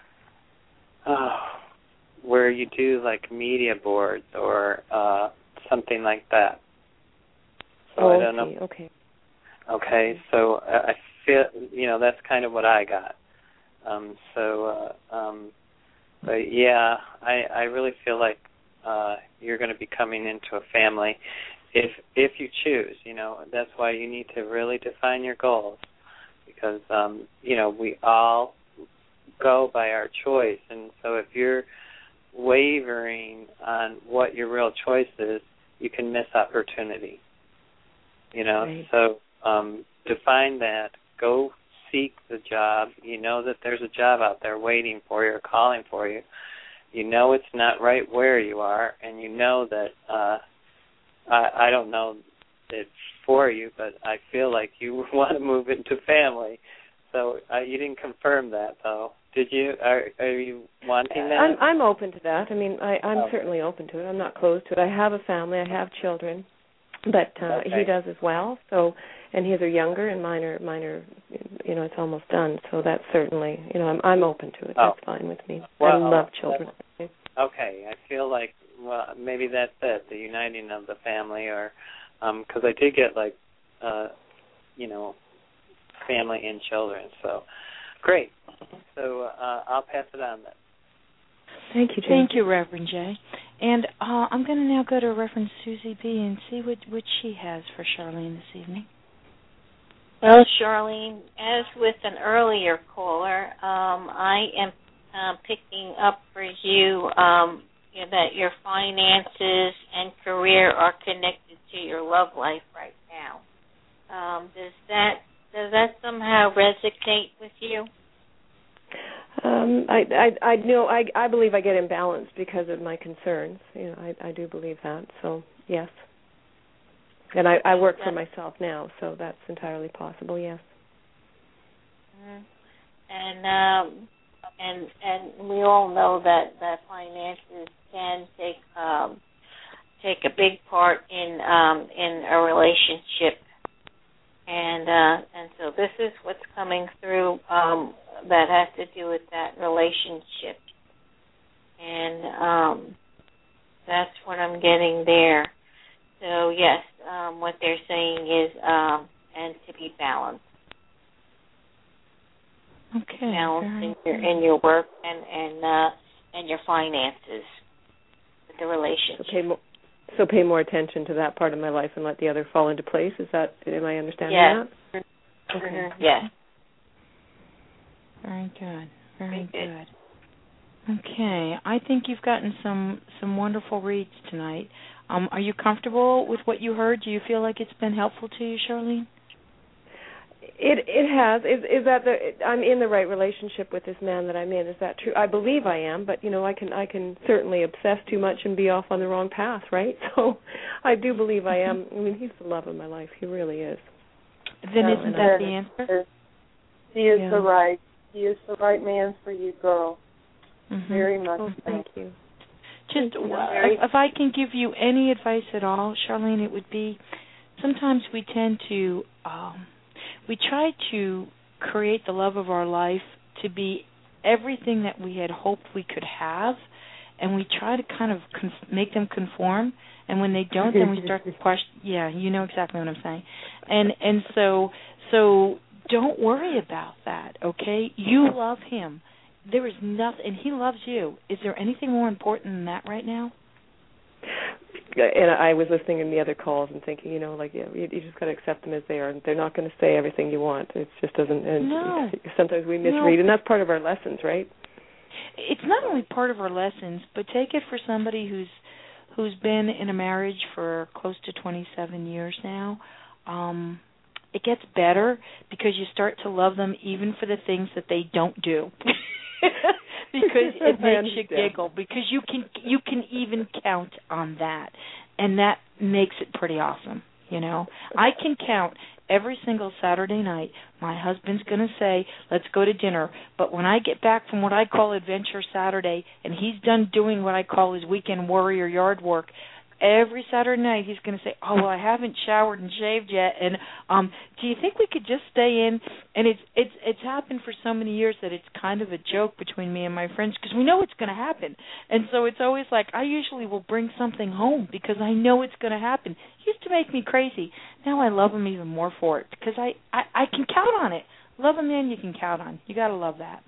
uh, where you do like media boards or uh, something like that. So oh, I don't okay, know. Okay. Okay, so I feel, you know, that's kind of what I got. Um, so, uh, um, but yeah, I, I really feel like uh, you're going to be coming into a family if if you choose. You know, that's why you need to really define your goals, because um, you know, we all go by our choice, and so if you're wavering on what your real choice is, you can miss opportunity. You know, right. so. Um, define that. Go seek the job. You know that there's a job out there waiting for you or calling for you. You know it's not right where you are, and you know that uh, I, I don't know it's for you, but I feel like you want to move into family. So uh, you didn't confirm that, though. Did you? Are, are you wanting that? I'm, I'm open to that. I mean, I, I'm oh. certainly open to it. I'm not closed to it. I have a family. I have children. But uh, okay. he does as well. So, and his are younger, and mine are mine are, you know, it's almost done. So that's certainly, you know, I'm I'm open to it. Oh. That's fine with me. Well, I love children. Okay, I feel like well maybe that's it, the uniting of the family, or because um, I did get like, uh, you know, family and children. So great. So uh, I'll pass it on then. Thank you, Jane. Thank you, Reverend Jay. And uh, I'm going to now go to Reverend Susie B. and see what, what she has for Charlene this evening. Well, Charlene, as with an earlier caller, um, I am uh, picking up for you, um, you know, that your finances and career are connected to your love life right now. Um, does that does that somehow resonate with you? Um, I, I, I know. I, I believe I get imbalanced because of my concerns. You know, I, I do believe that. So yes, and I, I work for myself now, so that's entirely possible. Yes. Mm-hmm. And um, and and we all know that, that finances can take um, take a big part in um, in a relationship, and uh, and so this is what's coming through. Um, that has to do with that relationship. And um, that's what I'm getting there. So, yes, um, what they're saying is, um, and to be balanced. Okay. Balanced in your, in your work and, and, uh, and your finances with the relationship. So pay, more, so pay more attention to that part of my life and let the other fall into place. Is that, am I understanding yes. that? Okay. Mm-hmm. Yes. Very good. Very good. Okay. I think you've gotten some, some wonderful reads tonight. Um, are you comfortable with what you heard? Do you feel like it's been helpful to you, Charlene? It it has. Is is that the I'm in the right relationship with this man that I'm in? Is that true? I believe I am, but you know, I can I can certainly obsess too much and be off on the wrong path, right? So I do believe I am. I mean, he's the love of my life. He really is. Then No, isn't that the answer? He is yeah. the right. He is the right man for you, girl. Mm-hmm. Very much. Oh, thank you. Just if, if I can give you any advice at all, Charlene, it would be sometimes we tend to um, we try to create the love of our life to be everything that we had hoped we could have, and we try to kind of conf- make them conform. And when they don't, then we start to question. Yeah, you know exactly what I'm saying. And and so so don't worry about that. Okay, you love him. There is nothing, and he loves you. Is there anything more important than that right now? And I was listening in the other calls and thinking, you know, like, yeah, you, you just got to accept them as they are. They're not going to say everything you want. It just doesn't. And no. Sometimes we misread, no. and that's part of our lessons, right? It's not only part of our lessons, but take it for somebody who's who's been in a marriage for close to twenty-seven years now. Um, it gets better because you start to love them even for the things that they don't do. because because it I makes you understand. giggle, because you can you can even count on that, and that makes it pretty awesome. You know, I can count every single Saturday night. My husband's going to say, let's go to dinner. But when I get back from what I call Adventure Saturday, and he's done doing what I call his weekend warrior yard work, every Saturday night he's going to say, oh, well, I haven't showered and shaved yet, and um, do you think we could just stay in? And it's it's it's happened for so many years that it's kind of a joke between me and my friends, because we know it's going to happen. And so it's always like, I usually will bring something home because I know it's going to happen. It used to make me crazy. Now I love him even more for it, because I, I, I can count on it. Love a man you can count on. You got to love that.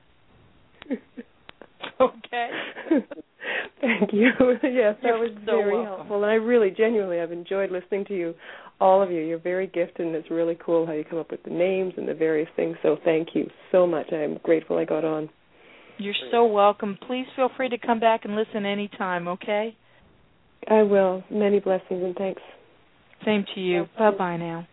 Okay. Thank you. Yes, that You're was so very welcome. helpful. And I really, genuinely, I've enjoyed listening to you, all of you. You're very gifted, and it's really cool how you come up with the names and the various things. So thank you so much. I'm grateful I got on. You're so welcome. Please feel free to come back and listen anytime, okay? I will. Many blessings and thanks. Same to you. Bye-bye now.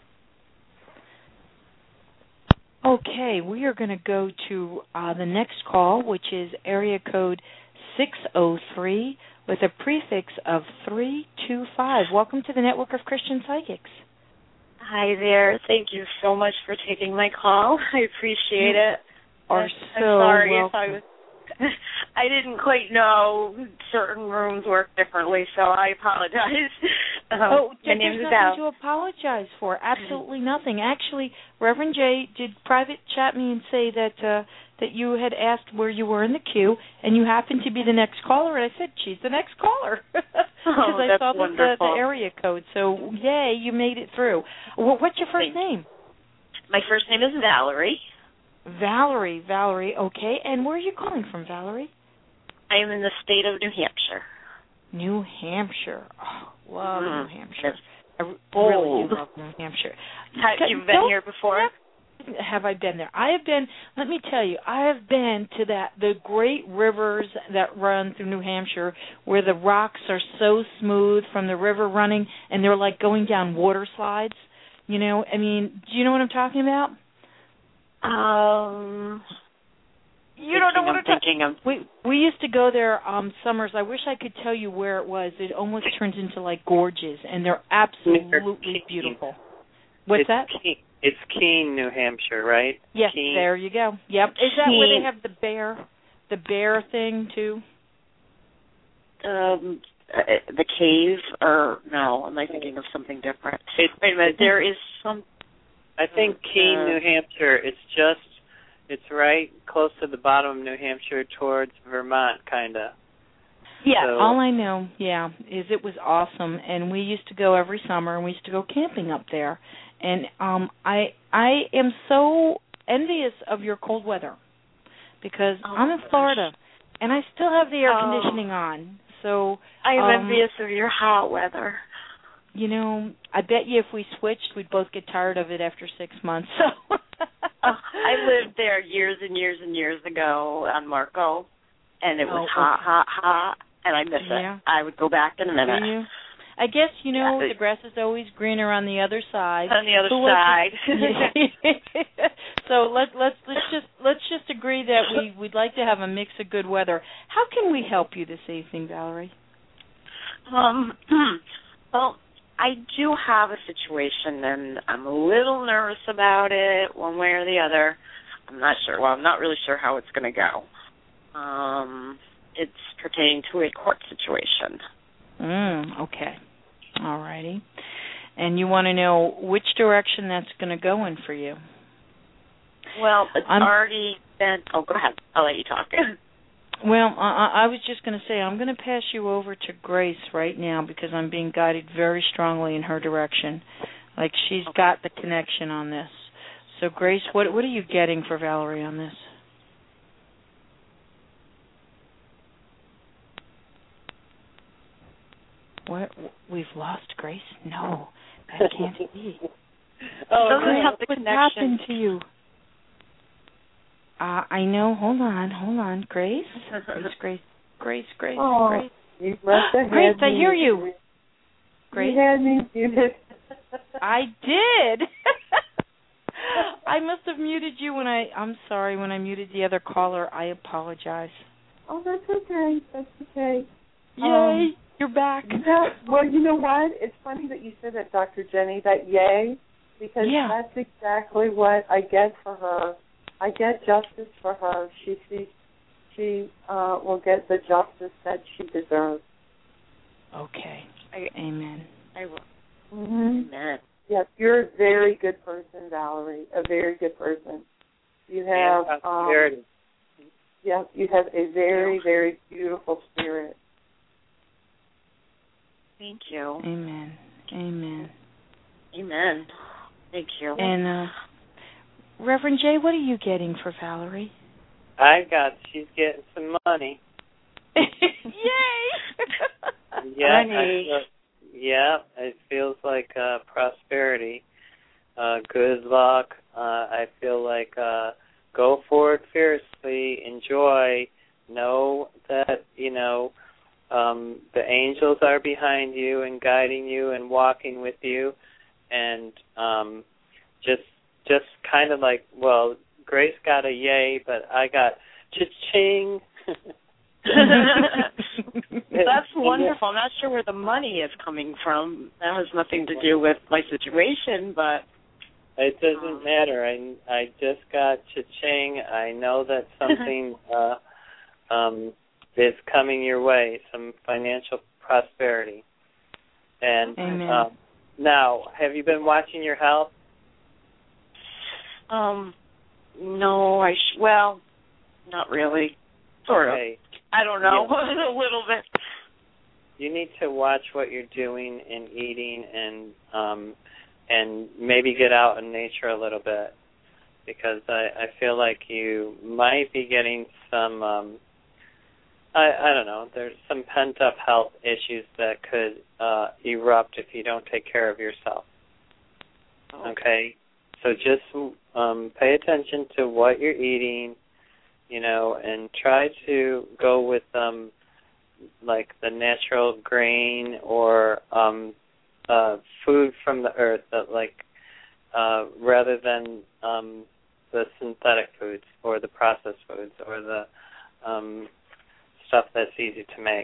Okay, we are going to go to uh, the next call, which is area code six oh three with a prefix of three two five. Welcome to the Network of Christian Psychics. Hi there. Thank you so much for taking my call. I appreciate you it. Are I'm so sorry welcome. if I was I didn't quite know certain rooms work differently, so I apologize. Um, oh, my there's name is nothing Al. to apologize for. Absolutely nothing. Actually, Reverend Jay did private chat me and say that uh, that you had asked where you were in the queue, and you happened to be the next caller, and I said, she's the next caller. Because Oh, I that's saw the, the, wonderful. the area code. So, yay, you made it through. Well, what's your first Thanks. name? My first name is Valerie. Valerie, Valerie, okay. And where are you calling from, Valerie? I am in the state of New Hampshire. New Hampshire. Oh, love Mm, New Hampshire. I r- bold. really do love New Hampshire. Have you been Don't- here before? Have I been there? I have been, let me tell you, I have been to that the great rivers that run through New Hampshire where the rocks are so smooth from the river running, and they're like going down water slides. You know, I mean, do you know what I'm talking about? Um, You don't know what I'm thinking of. We we used to go there um summers. I wish I could tell you where it was. It almost turns into like gorges, and they're absolutely beautiful. What's it's that? Keene. It's Keene, New Hampshire, right? Yes, Keene. there you go. Yep. Is that where Keene. they have the bear, the bear thing too? Um, uh, the cave, or no? Am I thinking of something different? Wait a minute. There is some. I think Keene, Uh, New Hampshire. It's just, it's right close to the bottom of New Hampshire towards Vermont, kind of. Yeah. So, All I know, yeah, is it was awesome, and we used to go every summer, and we used to go camping up there. And um, I I am so envious of your cold weather because Oh, I'm in gosh. Florida, and I still have the air Oh. conditioning on. So I am um, envious of your hot weather. You know, I bet you if we switched, we'd both get tired of it after six months. So Oh, I lived there years and years and years ago on Marco, and it was Oh, hot, okay. hot, hot, and I miss Yeah. it. I would go back in a minute. Do you? I guess you know Yeah. the grass is always greener on the other side. On the other So let's side. just- so let's let's let's just let's just agree that we we'd like to have a mix of good weather. How can we help you this evening, Valerie? Um, well, I do have a situation, and I'm a little nervous about it, one way or the other. I'm not sure. Well, I'm not really sure how it's going to go. Um, it's pertaining to a court situation. Mm, okay. All righty. And you want to know which direction that's going to go in for you? Well, it's I'm- already been. Oh, go ahead. I'll let you talk. Well, I, I was just going to say I'm going to pass you over to Grace right now because I'm being guided very strongly in her direction. Like she's Okay. got the connection on this. So, Grace, what what are you getting for Valerie on this? What? We've lost Grace? No, that can't be. Oh, Grace, doesn't have the what connection. happened to you? Uh, I know. Hold on, hold on, Grace. Grace, Grace, Grace, Grace, Oh, Grace. you must have Grace, had I me. hear you. Grace, You had me muted. I did. I must have muted you when I. I'm sorry when I muted the other caller. I apologize. Oh, that's okay. That's okay. Yay, um, you're back. Yeah, well, you know what? It's funny that you said that, Doctor Jenny, that yay, because yeah. that's exactly what I get for her. I get justice for her. She sees, she uh, will get the justice that she deserves. Okay. I, Amen. I will. Mm-hmm. Amen. Yes, you're a very good person, Valerie. A very good person. You have, um, yeah, you have a very, very beautiful spirit. Thank you. Amen. Amen. Amen. Thank you. And uh, Reverend Jay, what are you getting for Valerie? I got. She's getting some money. Yay! Yeah. Money. I feel, yeah. It feels like uh, prosperity, uh, good luck. Uh, I feel like uh, go forward fiercely. Enjoy. Know that you know. Um, the angels are behind you and guiding you and walking with you, and um, just just kind of like, well, Grace got a yay, but I got cha-ching. That's wonderful. I'm not sure where the money is coming from. That has nothing to do with my situation, but it doesn't matter. I I just got cha-ching. I know that something. uh, um, is coming your way, some financial prosperity. And um, now, have you been watching your health? Um, no, I sh- well, not really. Sort okay. of. I don't know, yeah. a little bit. You need to watch what you're doing and eating, and um, and maybe get out in nature a little bit, because I, I feel like you might be getting some. Um, I, I don't know, there's some pent-up health issues that could uh, erupt if you don't take care of yourself. Okay? So just um, pay attention to what you're eating, you know, and try to go with, um, like, the natural grain or um, uh, food from the earth, that, like, uh, rather than um, the synthetic foods or the processed foods or the... Um, stuff that's easy to make.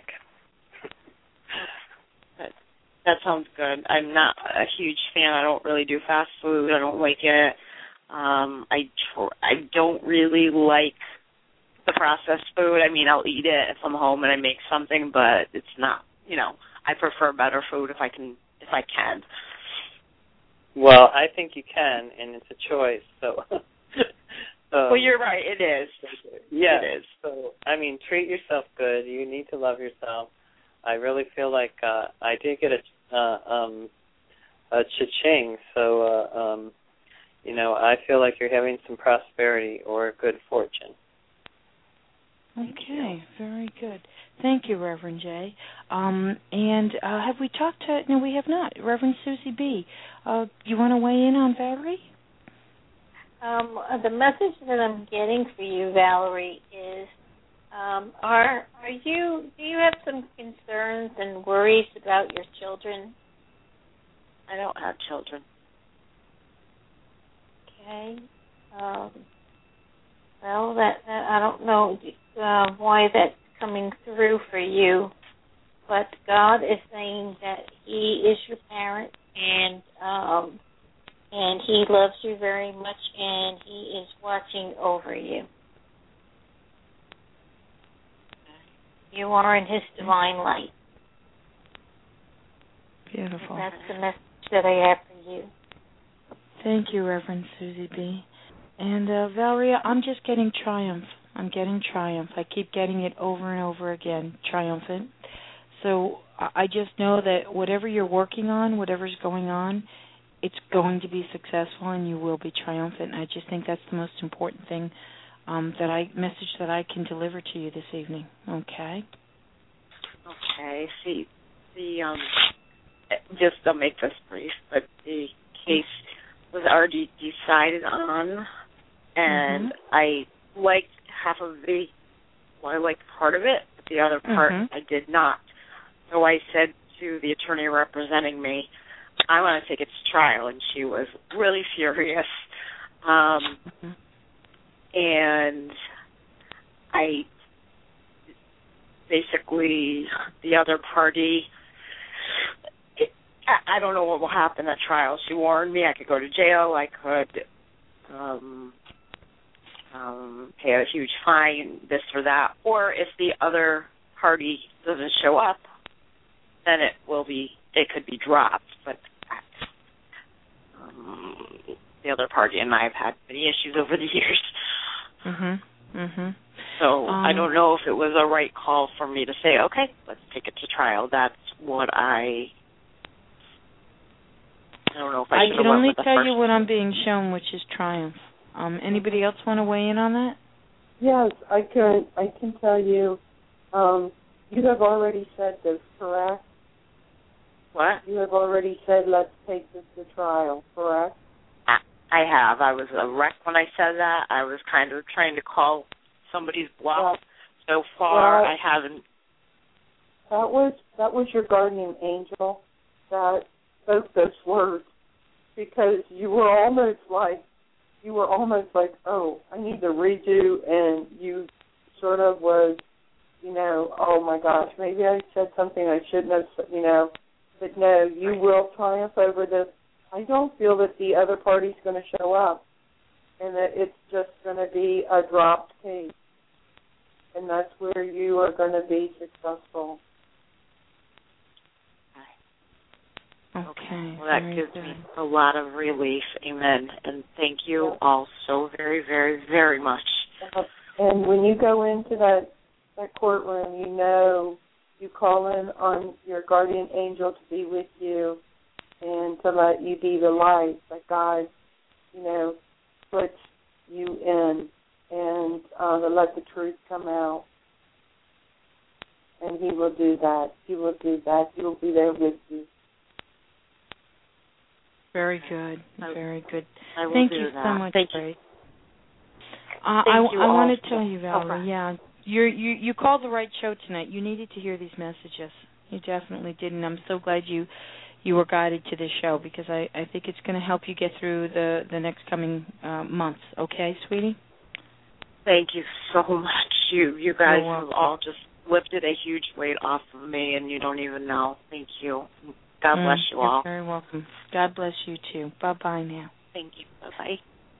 that, that sounds good. I'm not a huge fan. I don't really do fast food. I don't like it. Um, I tr- I don't really like the processed food. I mean, I'll eat it if I'm home and I make something, but it's not. You know, I prefer better food if I can. If I can. Well, I think you can, and it's a choice. So. Um, well, you're right. It is. Yeah. It is. So, I mean, treat yourself good. You need to love yourself. I really feel like uh, I did get a uh, um, a cha-ching. So, uh, um, you know, I feel like you're having some prosperity or good fortune. Okay, very good. Thank you, Reverend Jay. Um, and uh, have we talked to? No, we have not. Reverend Susie B. Uh, you want to weigh in on Valerie? Um, the message that I'm getting for you, Valerie, is um, are are you do you have some concerns and worries about your children? I don't have children. Okay. Um, well, that, that I don't know uh, why that's coming through for you, but God is saying that He is your parent, and um, and He loves you very much, and He is watching over you. You are in His divine light. Beautiful. And that's the message that I have for you. Thank you, Reverend Susie B. And uh, Valeria, I'm just getting triumph. I'm getting triumph. I keep getting it over and over again, triumphant. So I just know that whatever you're working on, whatever's going on, it's going to be successful and you will be triumphant. I just think that's the most important thing, um, that I message that I can deliver to you this evening. Okay? Okay. See, the um, just I'll make this brief, but the case was already decided on, and mm-hmm. I liked half of the, well, I liked part of it, but the other part mm-hmm. I did not. So I said to the attorney representing me, I want to take it to trial, and she was really furious. Um, mm-hmm. And I, basically the other party, it, I, I don't know what will happen at trial. She warned me I could go to jail, I could um, um, pay a huge fine, this or that, or if the other party doesn't show up, then it will be, it could be dropped. But um, the other party and I have had many issues over the years. Mhm. Mhm. So um, I don't know if it was a right call for me to say, okay, let's take it to trial. That's what I. I don't know if I, I should can have went only with the tell first. you what I'm being shown, which is triumph. Um, anybody else want to weigh in on that? Yes, I can. I can tell you. Um, you have already said this, correct? What? You have already said, let's take this to trial, correct? I, I have. I was a wreck when I said that. I was kind of trying to call somebody's bluff. Well, so far, well, I haven't. That was that was your guardian angel that spoke those words, because you were almost like you were almost like, oh, I need to redo, and you sort of was, you know, oh my gosh, maybe I said something I shouldn't have, you know, but no, you will triumph over this. I don't feel that the other party's going to show up, and that it's just going to be a dropped case, and that's where you are going to be successful. Okay. Well, that very gives good. me a lot of relief. Amen. And thank you all so very, very, very much. And when you go into that, that courtroom, you know, you call in on your guardian angel to be with you and to let you be the light that God, you know, puts you in, and uh, to let the truth come out. And he will do that. He will do that. He will be there with you. Very good. Very good. I will Thank do you that. so much, Thank Grace. you. Uh, Thank I, you I all. want to tell you, Valerie, Okay. yeah, you're, you you called the right show tonight. You needed to hear these messages. You definitely did, and I'm so glad you you were guided to this show, because I, I think it's going to help you get through the, the next coming uh, months. Okay, sweetie? Thank you so much. You you guys You're have welcome. all just lifted a huge weight off of me, and you don't even know. Thank you. God bless Mm, you you're all. very welcome. God bless you, too. Bye-bye now. Thank you. Bye-bye.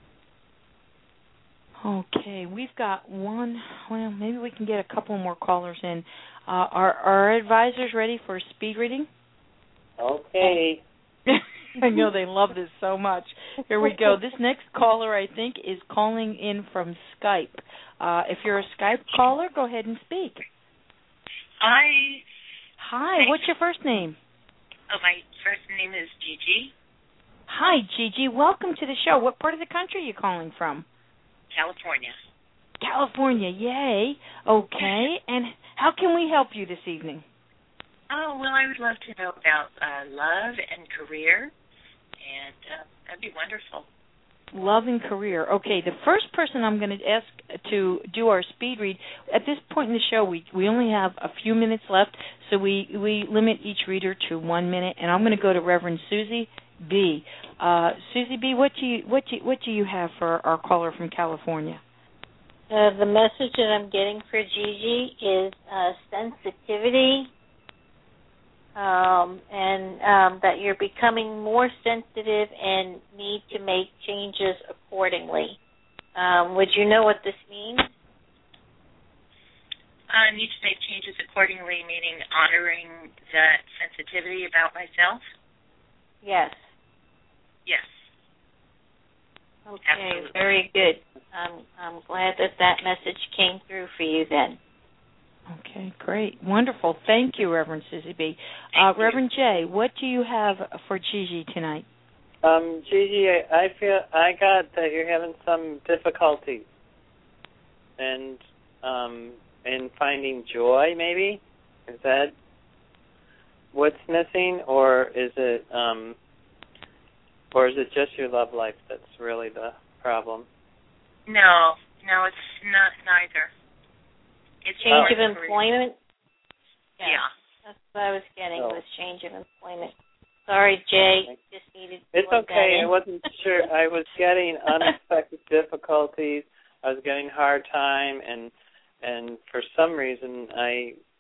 Okay, we've got one. Well, maybe we can get a couple more callers in. Uh, are, are our advisors ready for a speed reading? Okay. I know they love this so much. Here we go. This next caller, I think, is calling in from Skype. Uh, if you're a Skype caller, go ahead and speak. Hi. Hi, what's your first name? Oh, my first name is Gigi. Hi, Gigi. Welcome to the show. What part of the country are you calling from? California. California, yay. Okay, and how can we help you this evening? Oh, well, I would love to know about uh, love and career, and uh, that'd be wonderful. Love and career. Okay, the first person I'm going to ask to do our speed read, at this point in the show, we we only have a few minutes left, so we, we limit each reader to one minute, and I'm going to go to Reverend Susie B. Uh, Susie B., what do you what do you, what do you have for our caller from California? Uh, the message that I'm getting for Gigi is uh, sensitivity, um, and um, that you're becoming more sensitive and need to make changes accordingly. Um, would you know what this means? I need to make changes accordingly, meaning honoring that sensitivity about myself? Yes. Yes. Okay, Absolutely. very good. I'm I'm glad that that message came through for you then. Okay, great. Wonderful. Thank you, Reverend Susie B. Uh, Reverend J., what do you have for Gigi tonight? Um, Gigi, I, I feel I got that you're having some difficulties, and um, in finding joy. Maybe is that what's missing, or is it, um, or is it just your love life that's really the problem? No, no, it's not neither. It's Change more of career. employment? Yeah. yeah. That's what I was getting, Oh. was change of employment. Sorry, Jay, just needed to It's plug okay. that in. I wasn't sure. I was getting unexpected difficulties. I was getting hard time, and and for some reason, I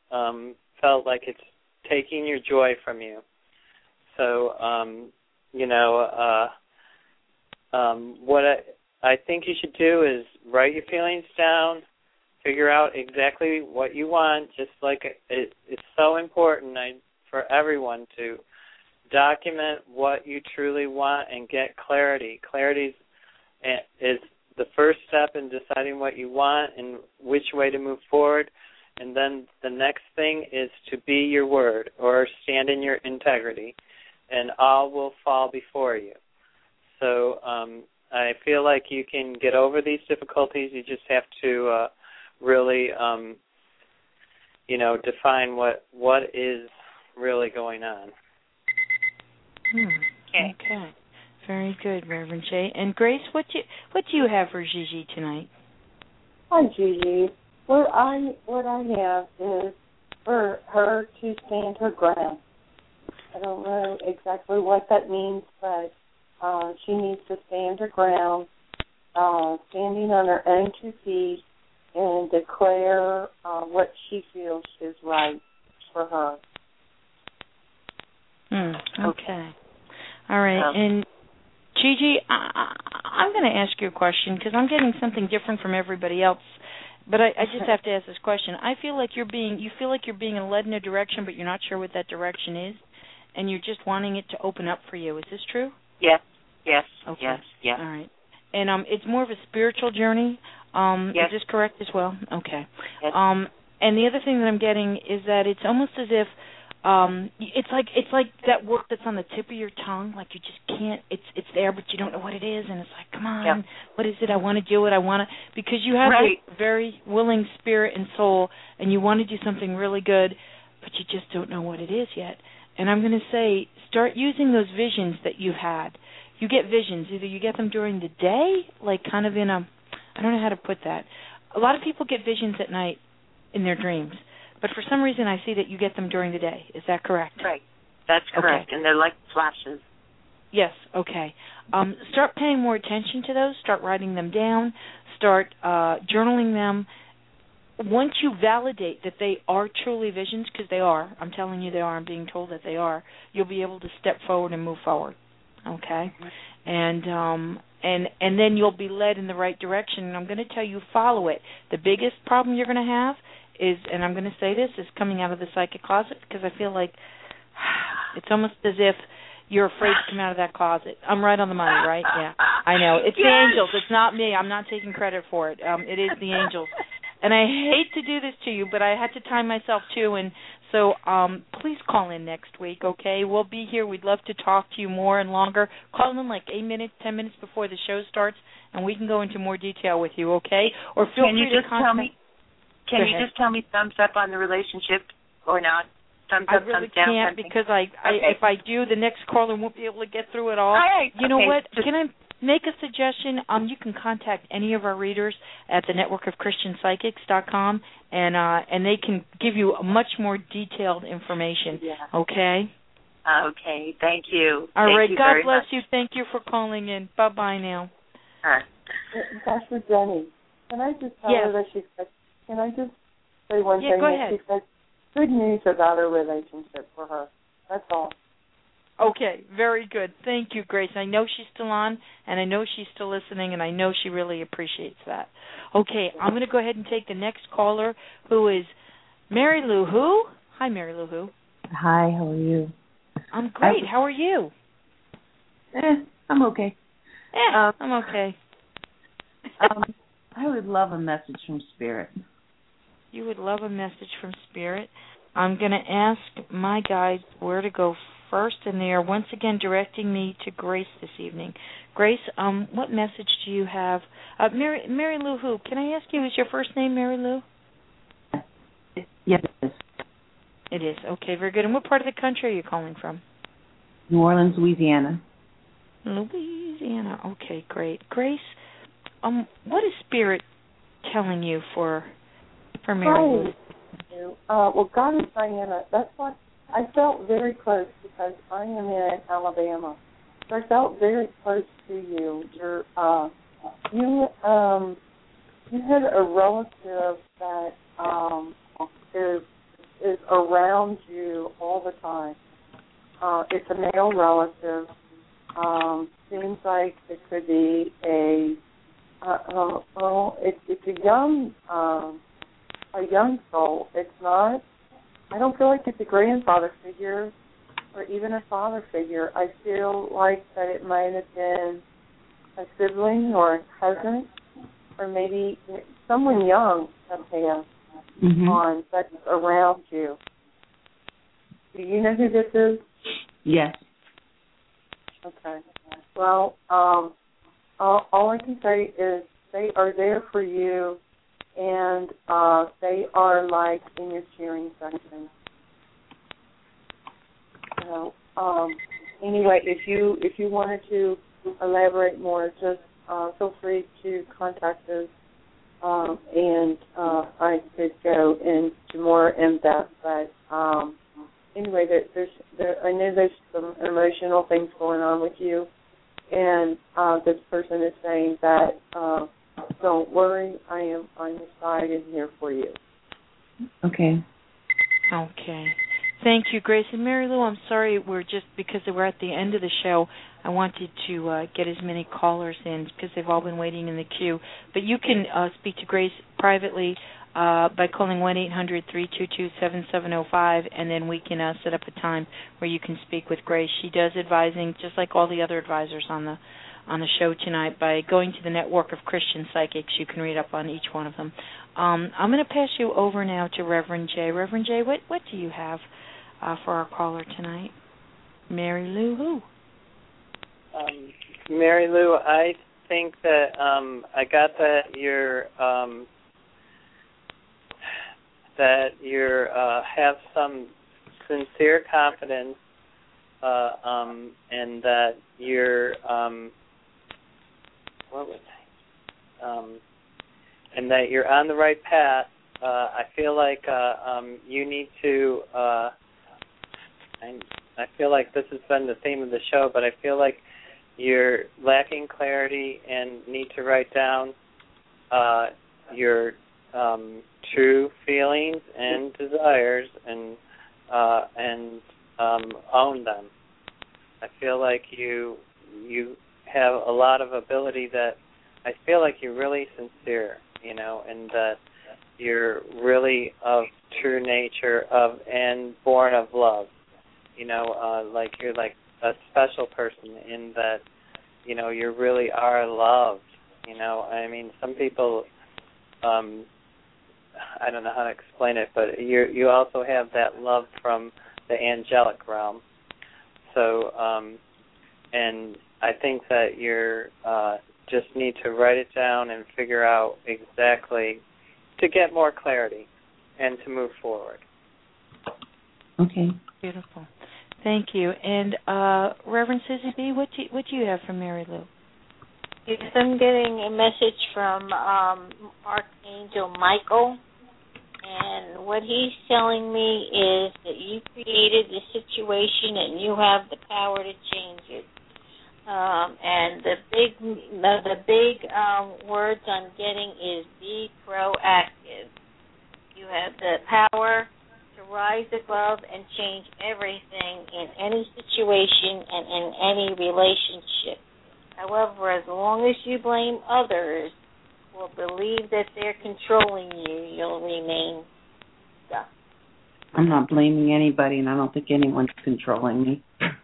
um, felt like it's taking your joy from you. So, um, you know, uh, um, what I, I think you should do is write your feelings down, figure out exactly what you want, just like it, it's so important I, for everyone to document what you truly want and get clarity. Clarity is the first step in deciding what you want and which way to move forward. And then the next thing is to be your word or stand in your integrity, and all will fall before you. So um, I feel like you can get over these difficulties. You just have to uh, really, um, you know, define what what is really going on. Hmm. Okay. Okay. Very good, Reverend Jay. And Grace, what do you, what do you have for Gigi tonight? Hi, Gigi. What I what I have is for her to stand her ground. I don't know exactly what that means, but uh, she needs to stand her ground, uh, standing on her own two feet, and declare uh, what she feels is right for her. Hmm. Okay. All right. Um, and Gigi, I, I, I'm going to ask you a question because I'm getting something different from everybody else. But I, I just have to ask this question. I feel like you're being, you feel like you're being led in a direction, but you're not sure what that direction is, and you're just wanting it to open up for you. Is this true? Yes, yes, okay. yes, yes. All right. And um, it's more of a spiritual journey. Um, yes. Is this correct as well? Okay. Yes. Um, and the other thing that I'm getting is that it's almost as if um, it's like it's like that work that's on the tip of your tongue. Like you just can't. It's it's there, but you don't know what it is, and it's like, come on, yep. what is it? I want to do it. I want to because you have right. this very willing spirit and soul, and you want to do something really good, but you just don't know what it is yet. And I'm going to say, start using those visions that you've had. You get visions. Either you get them during the day, like kind of in a, I don't know how to put that. A lot of people get visions at night in their dreams. But for some reason, I see that you get them during the day. Is that correct? Right. That's correct. Okay. And they're like flashes. Yes. Okay. Um, start paying more attention to those. Start writing them down. Start uh, journaling them. Once you validate that they are truly visions, because they are, I'm telling you they are, I'm being told that they are, you'll be able to step forward and move forward. Okay? Mm-hmm. And um, and and then you'll be led in the right direction. And I'm going to tell you, follow it. The biggest problem you're going to have is, and I'm going to say this, is coming out of the psychic closet, because I feel like it's almost as if you're afraid to come out of that closet. I'm right on the money, right? Yeah, I know. It's yes. the angels. It's not me. I'm not taking credit for it. Um, it is the angels. And I hate to do this to you, but I had to time myself too, and so um, please call in next week, okay? We'll be here. We'd love to talk to you more and longer. Call in like eight minutes, ten minutes before the show starts, and we can go into more detail with you, okay? Or feel can free you just to contact. Tell me, can you just tell me thumbs up on the relationship or not? Thumbs up, I really thumbs down, can't something? because I, I okay. if I do, the next caller won't be able to get through it all. All right. You okay. know what? Just, can I make a suggestion? Um, you can contact any of our readers at the network of christian psychics dot com, and uh, and they can give you much more detailed information. Yeah. Okay. Okay. Thank you. All Thank right. you God very bless much. you. Thank you for calling in. Bye bye now. Uh, Doctor Jenny, can I just tell yes. her that she's got, can I just say one yeah, thing? Go that ahead. She's got good news about her relationship for her. That's all. Okay, very good. Thank you, Grace. I know she's still on, and I know she's still listening, and I know she really appreciates that. Okay, I'm going to go ahead and take the next caller, who is Mary Lou Who. Hi, Mary Lou Who. Hi, how are you? I'm great. I, how are you? Eh, I'm okay. Eh, um, I'm okay. um, I would love a message from Spirit. You would love a message from Spirit. I'm going to ask my guides where to go first, and they are once again directing me to Grace this evening. Grace, um, what message do you have? Uh, Mary, Mary Lou Who, can I ask you, is your first name Mary Lou? Yes, it is. It is. Okay, very good. And what part of the country are you calling from? New Orleans, Louisiana. Louisiana. Okay, great. Grace, um, what is Spirit telling you for for Mary Lou? Uh, well, God is Diana. That's what I felt very close because I am in Alabama. So I felt very close to you. You're, uh, you, um, you had a relative that um, is around you all the time. Uh, it's a male relative. Um, seems like it could be a uh, uh, well, it, it's a young um, a young soul. It's not. I don't feel like it's a grandfather figure or even a father figure. I feel like that it might have been a sibling or a cousin or maybe someone young that passed mm-hmm. on that's around you. Do you know who this is? Yes. Okay. Well, um, all, all I can say is they are there for you, and uh, they are like in your cheering section. So, um, anyway, if you if you wanted to elaborate more, just uh, feel free to contact us, um, and uh, I could go into more in depth. But um, anyway, there, there's there, I know there's some emotional things going on with you, and uh, this person is saying that uh, don't worry, I am on your side and here for you. Okay. Okay. Thank you, Grace. And Mary Lou, I'm sorry, we're just, because we're at the end of the show, I wanted to uh, get as many callers in because they've all been waiting in the queue. But you can uh, speak to Grace privately uh, by calling one eight hundred three two two seven seven zero five, and then we can uh, set up a time where you can speak with Grace. She does advising, just like all the other advisors on the on the show tonight. By going to the Network of Christian Psychics, you can read up on each one of them. Um, I'm going to pass you over now to Reverend Jay. Reverend Jay, what, what do you have Uh, for our caller tonight? Mary Lou, who? Um, Mary Lou, I think that um, I got that you're um, that you're uh, have some sincere confidence, uh, um, and that you're um, what was I? Um, and that you're on the right path. Uh, I feel like uh, um, you need to. Uh, I, I feel like this has been the theme of the show, but I feel like you're lacking clarity and need to write down uh, your um, true feelings and desires and uh, and um, own them. I feel like you you have a lot of ability that I feel like you're really sincere, you know, and that you're really of true nature of and born of love. You know, uh, like you're like a special person in that, you know, you really are loved. You know, I mean, some people, um, I don't know how to explain it, but you you also have that love from the angelic realm. So, um, and I think that you're uh, just need to write it down and figure out exactly to get more clarity and to move forward. Okay. Beautiful. Thank you. And uh, Reverend Susie B., what do you, what do you have from Mary Lou? Yes, I'm getting a message from um, Archangel Michael, and what he's telling me is that you created the situation and you have the power to change it. Um, and the big the, the big um, words I'm getting is be proactive. You have the power to rise above and change everything in any situation and in any relationship. However, as long as you blame others or believe that they're controlling you, you'll remain stuck. I'm not blaming anybody, and I don't think anyone's controlling me.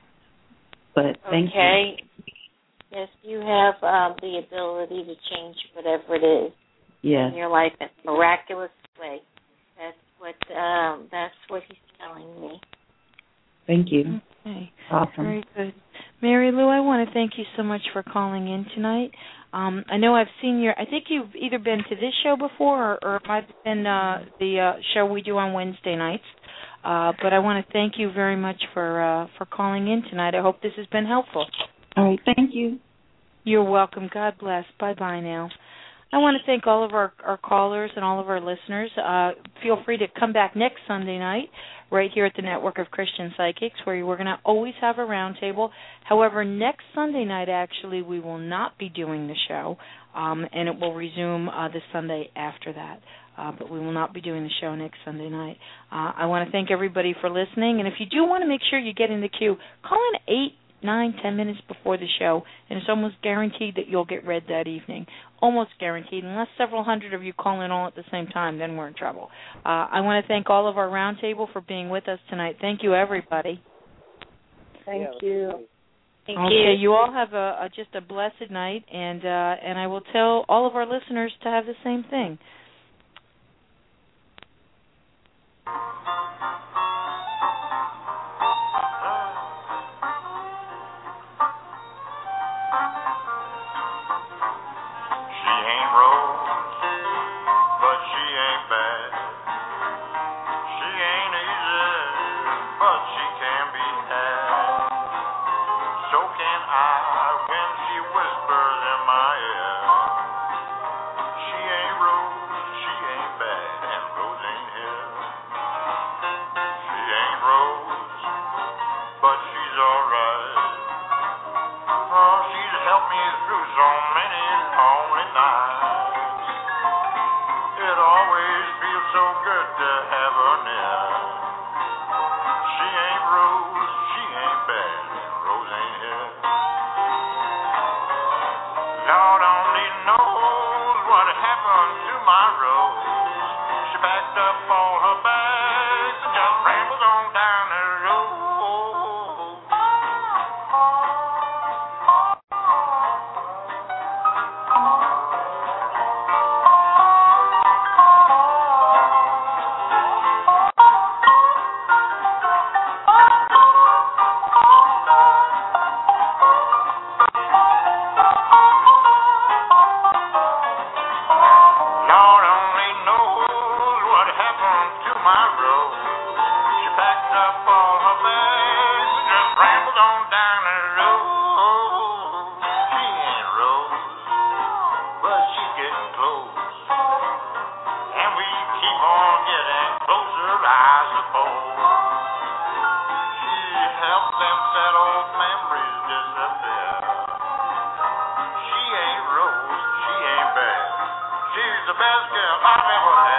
But thank okay. you. Yes, you have um, the ability to change whatever it is yes. in your life in a miraculous way. That's what um, that's what he's telling me. Thank you. Okay. Awesome. Very good. Mary Lou, I want to thank you so much for calling in tonight. Um, I know I've seen your, I think you've either been to this show before or, or it might have been uh, the uh, show we do on Wednesday nights. Uh, but I want to thank you very much for uh, for calling in tonight. I hope this has been helpful. All right. Thank you. You're welcome. God bless. Bye-bye now. I want to thank all of our, our callers and all of our listeners. Uh, feel free to come back next Sunday night right here at the Network of Christian Psychics, where we're going to always have a roundtable. However, next Sunday night, actually, we will not be doing the show, um, and it will resume uh, the Sunday after that. uh, but we will not be doing the show next Sunday night. Uh, I want to thank everybody for listening, and if you do want to make sure you get in the queue, call in eight, nine, ten minutes before the show, and it's almost guaranteed that you'll get read that evening. Almost guaranteed, unless several hundred of you call in all at the same time, then we're in trouble. Uh, I want to thank all of our roundtable for being with us tonight. Thank you, everybody. Thank you. Thank okay, you. you all have a, a just a blessed night, and uh, and I will tell all of our listeners to have the same thing. She's the best girl I've ever had.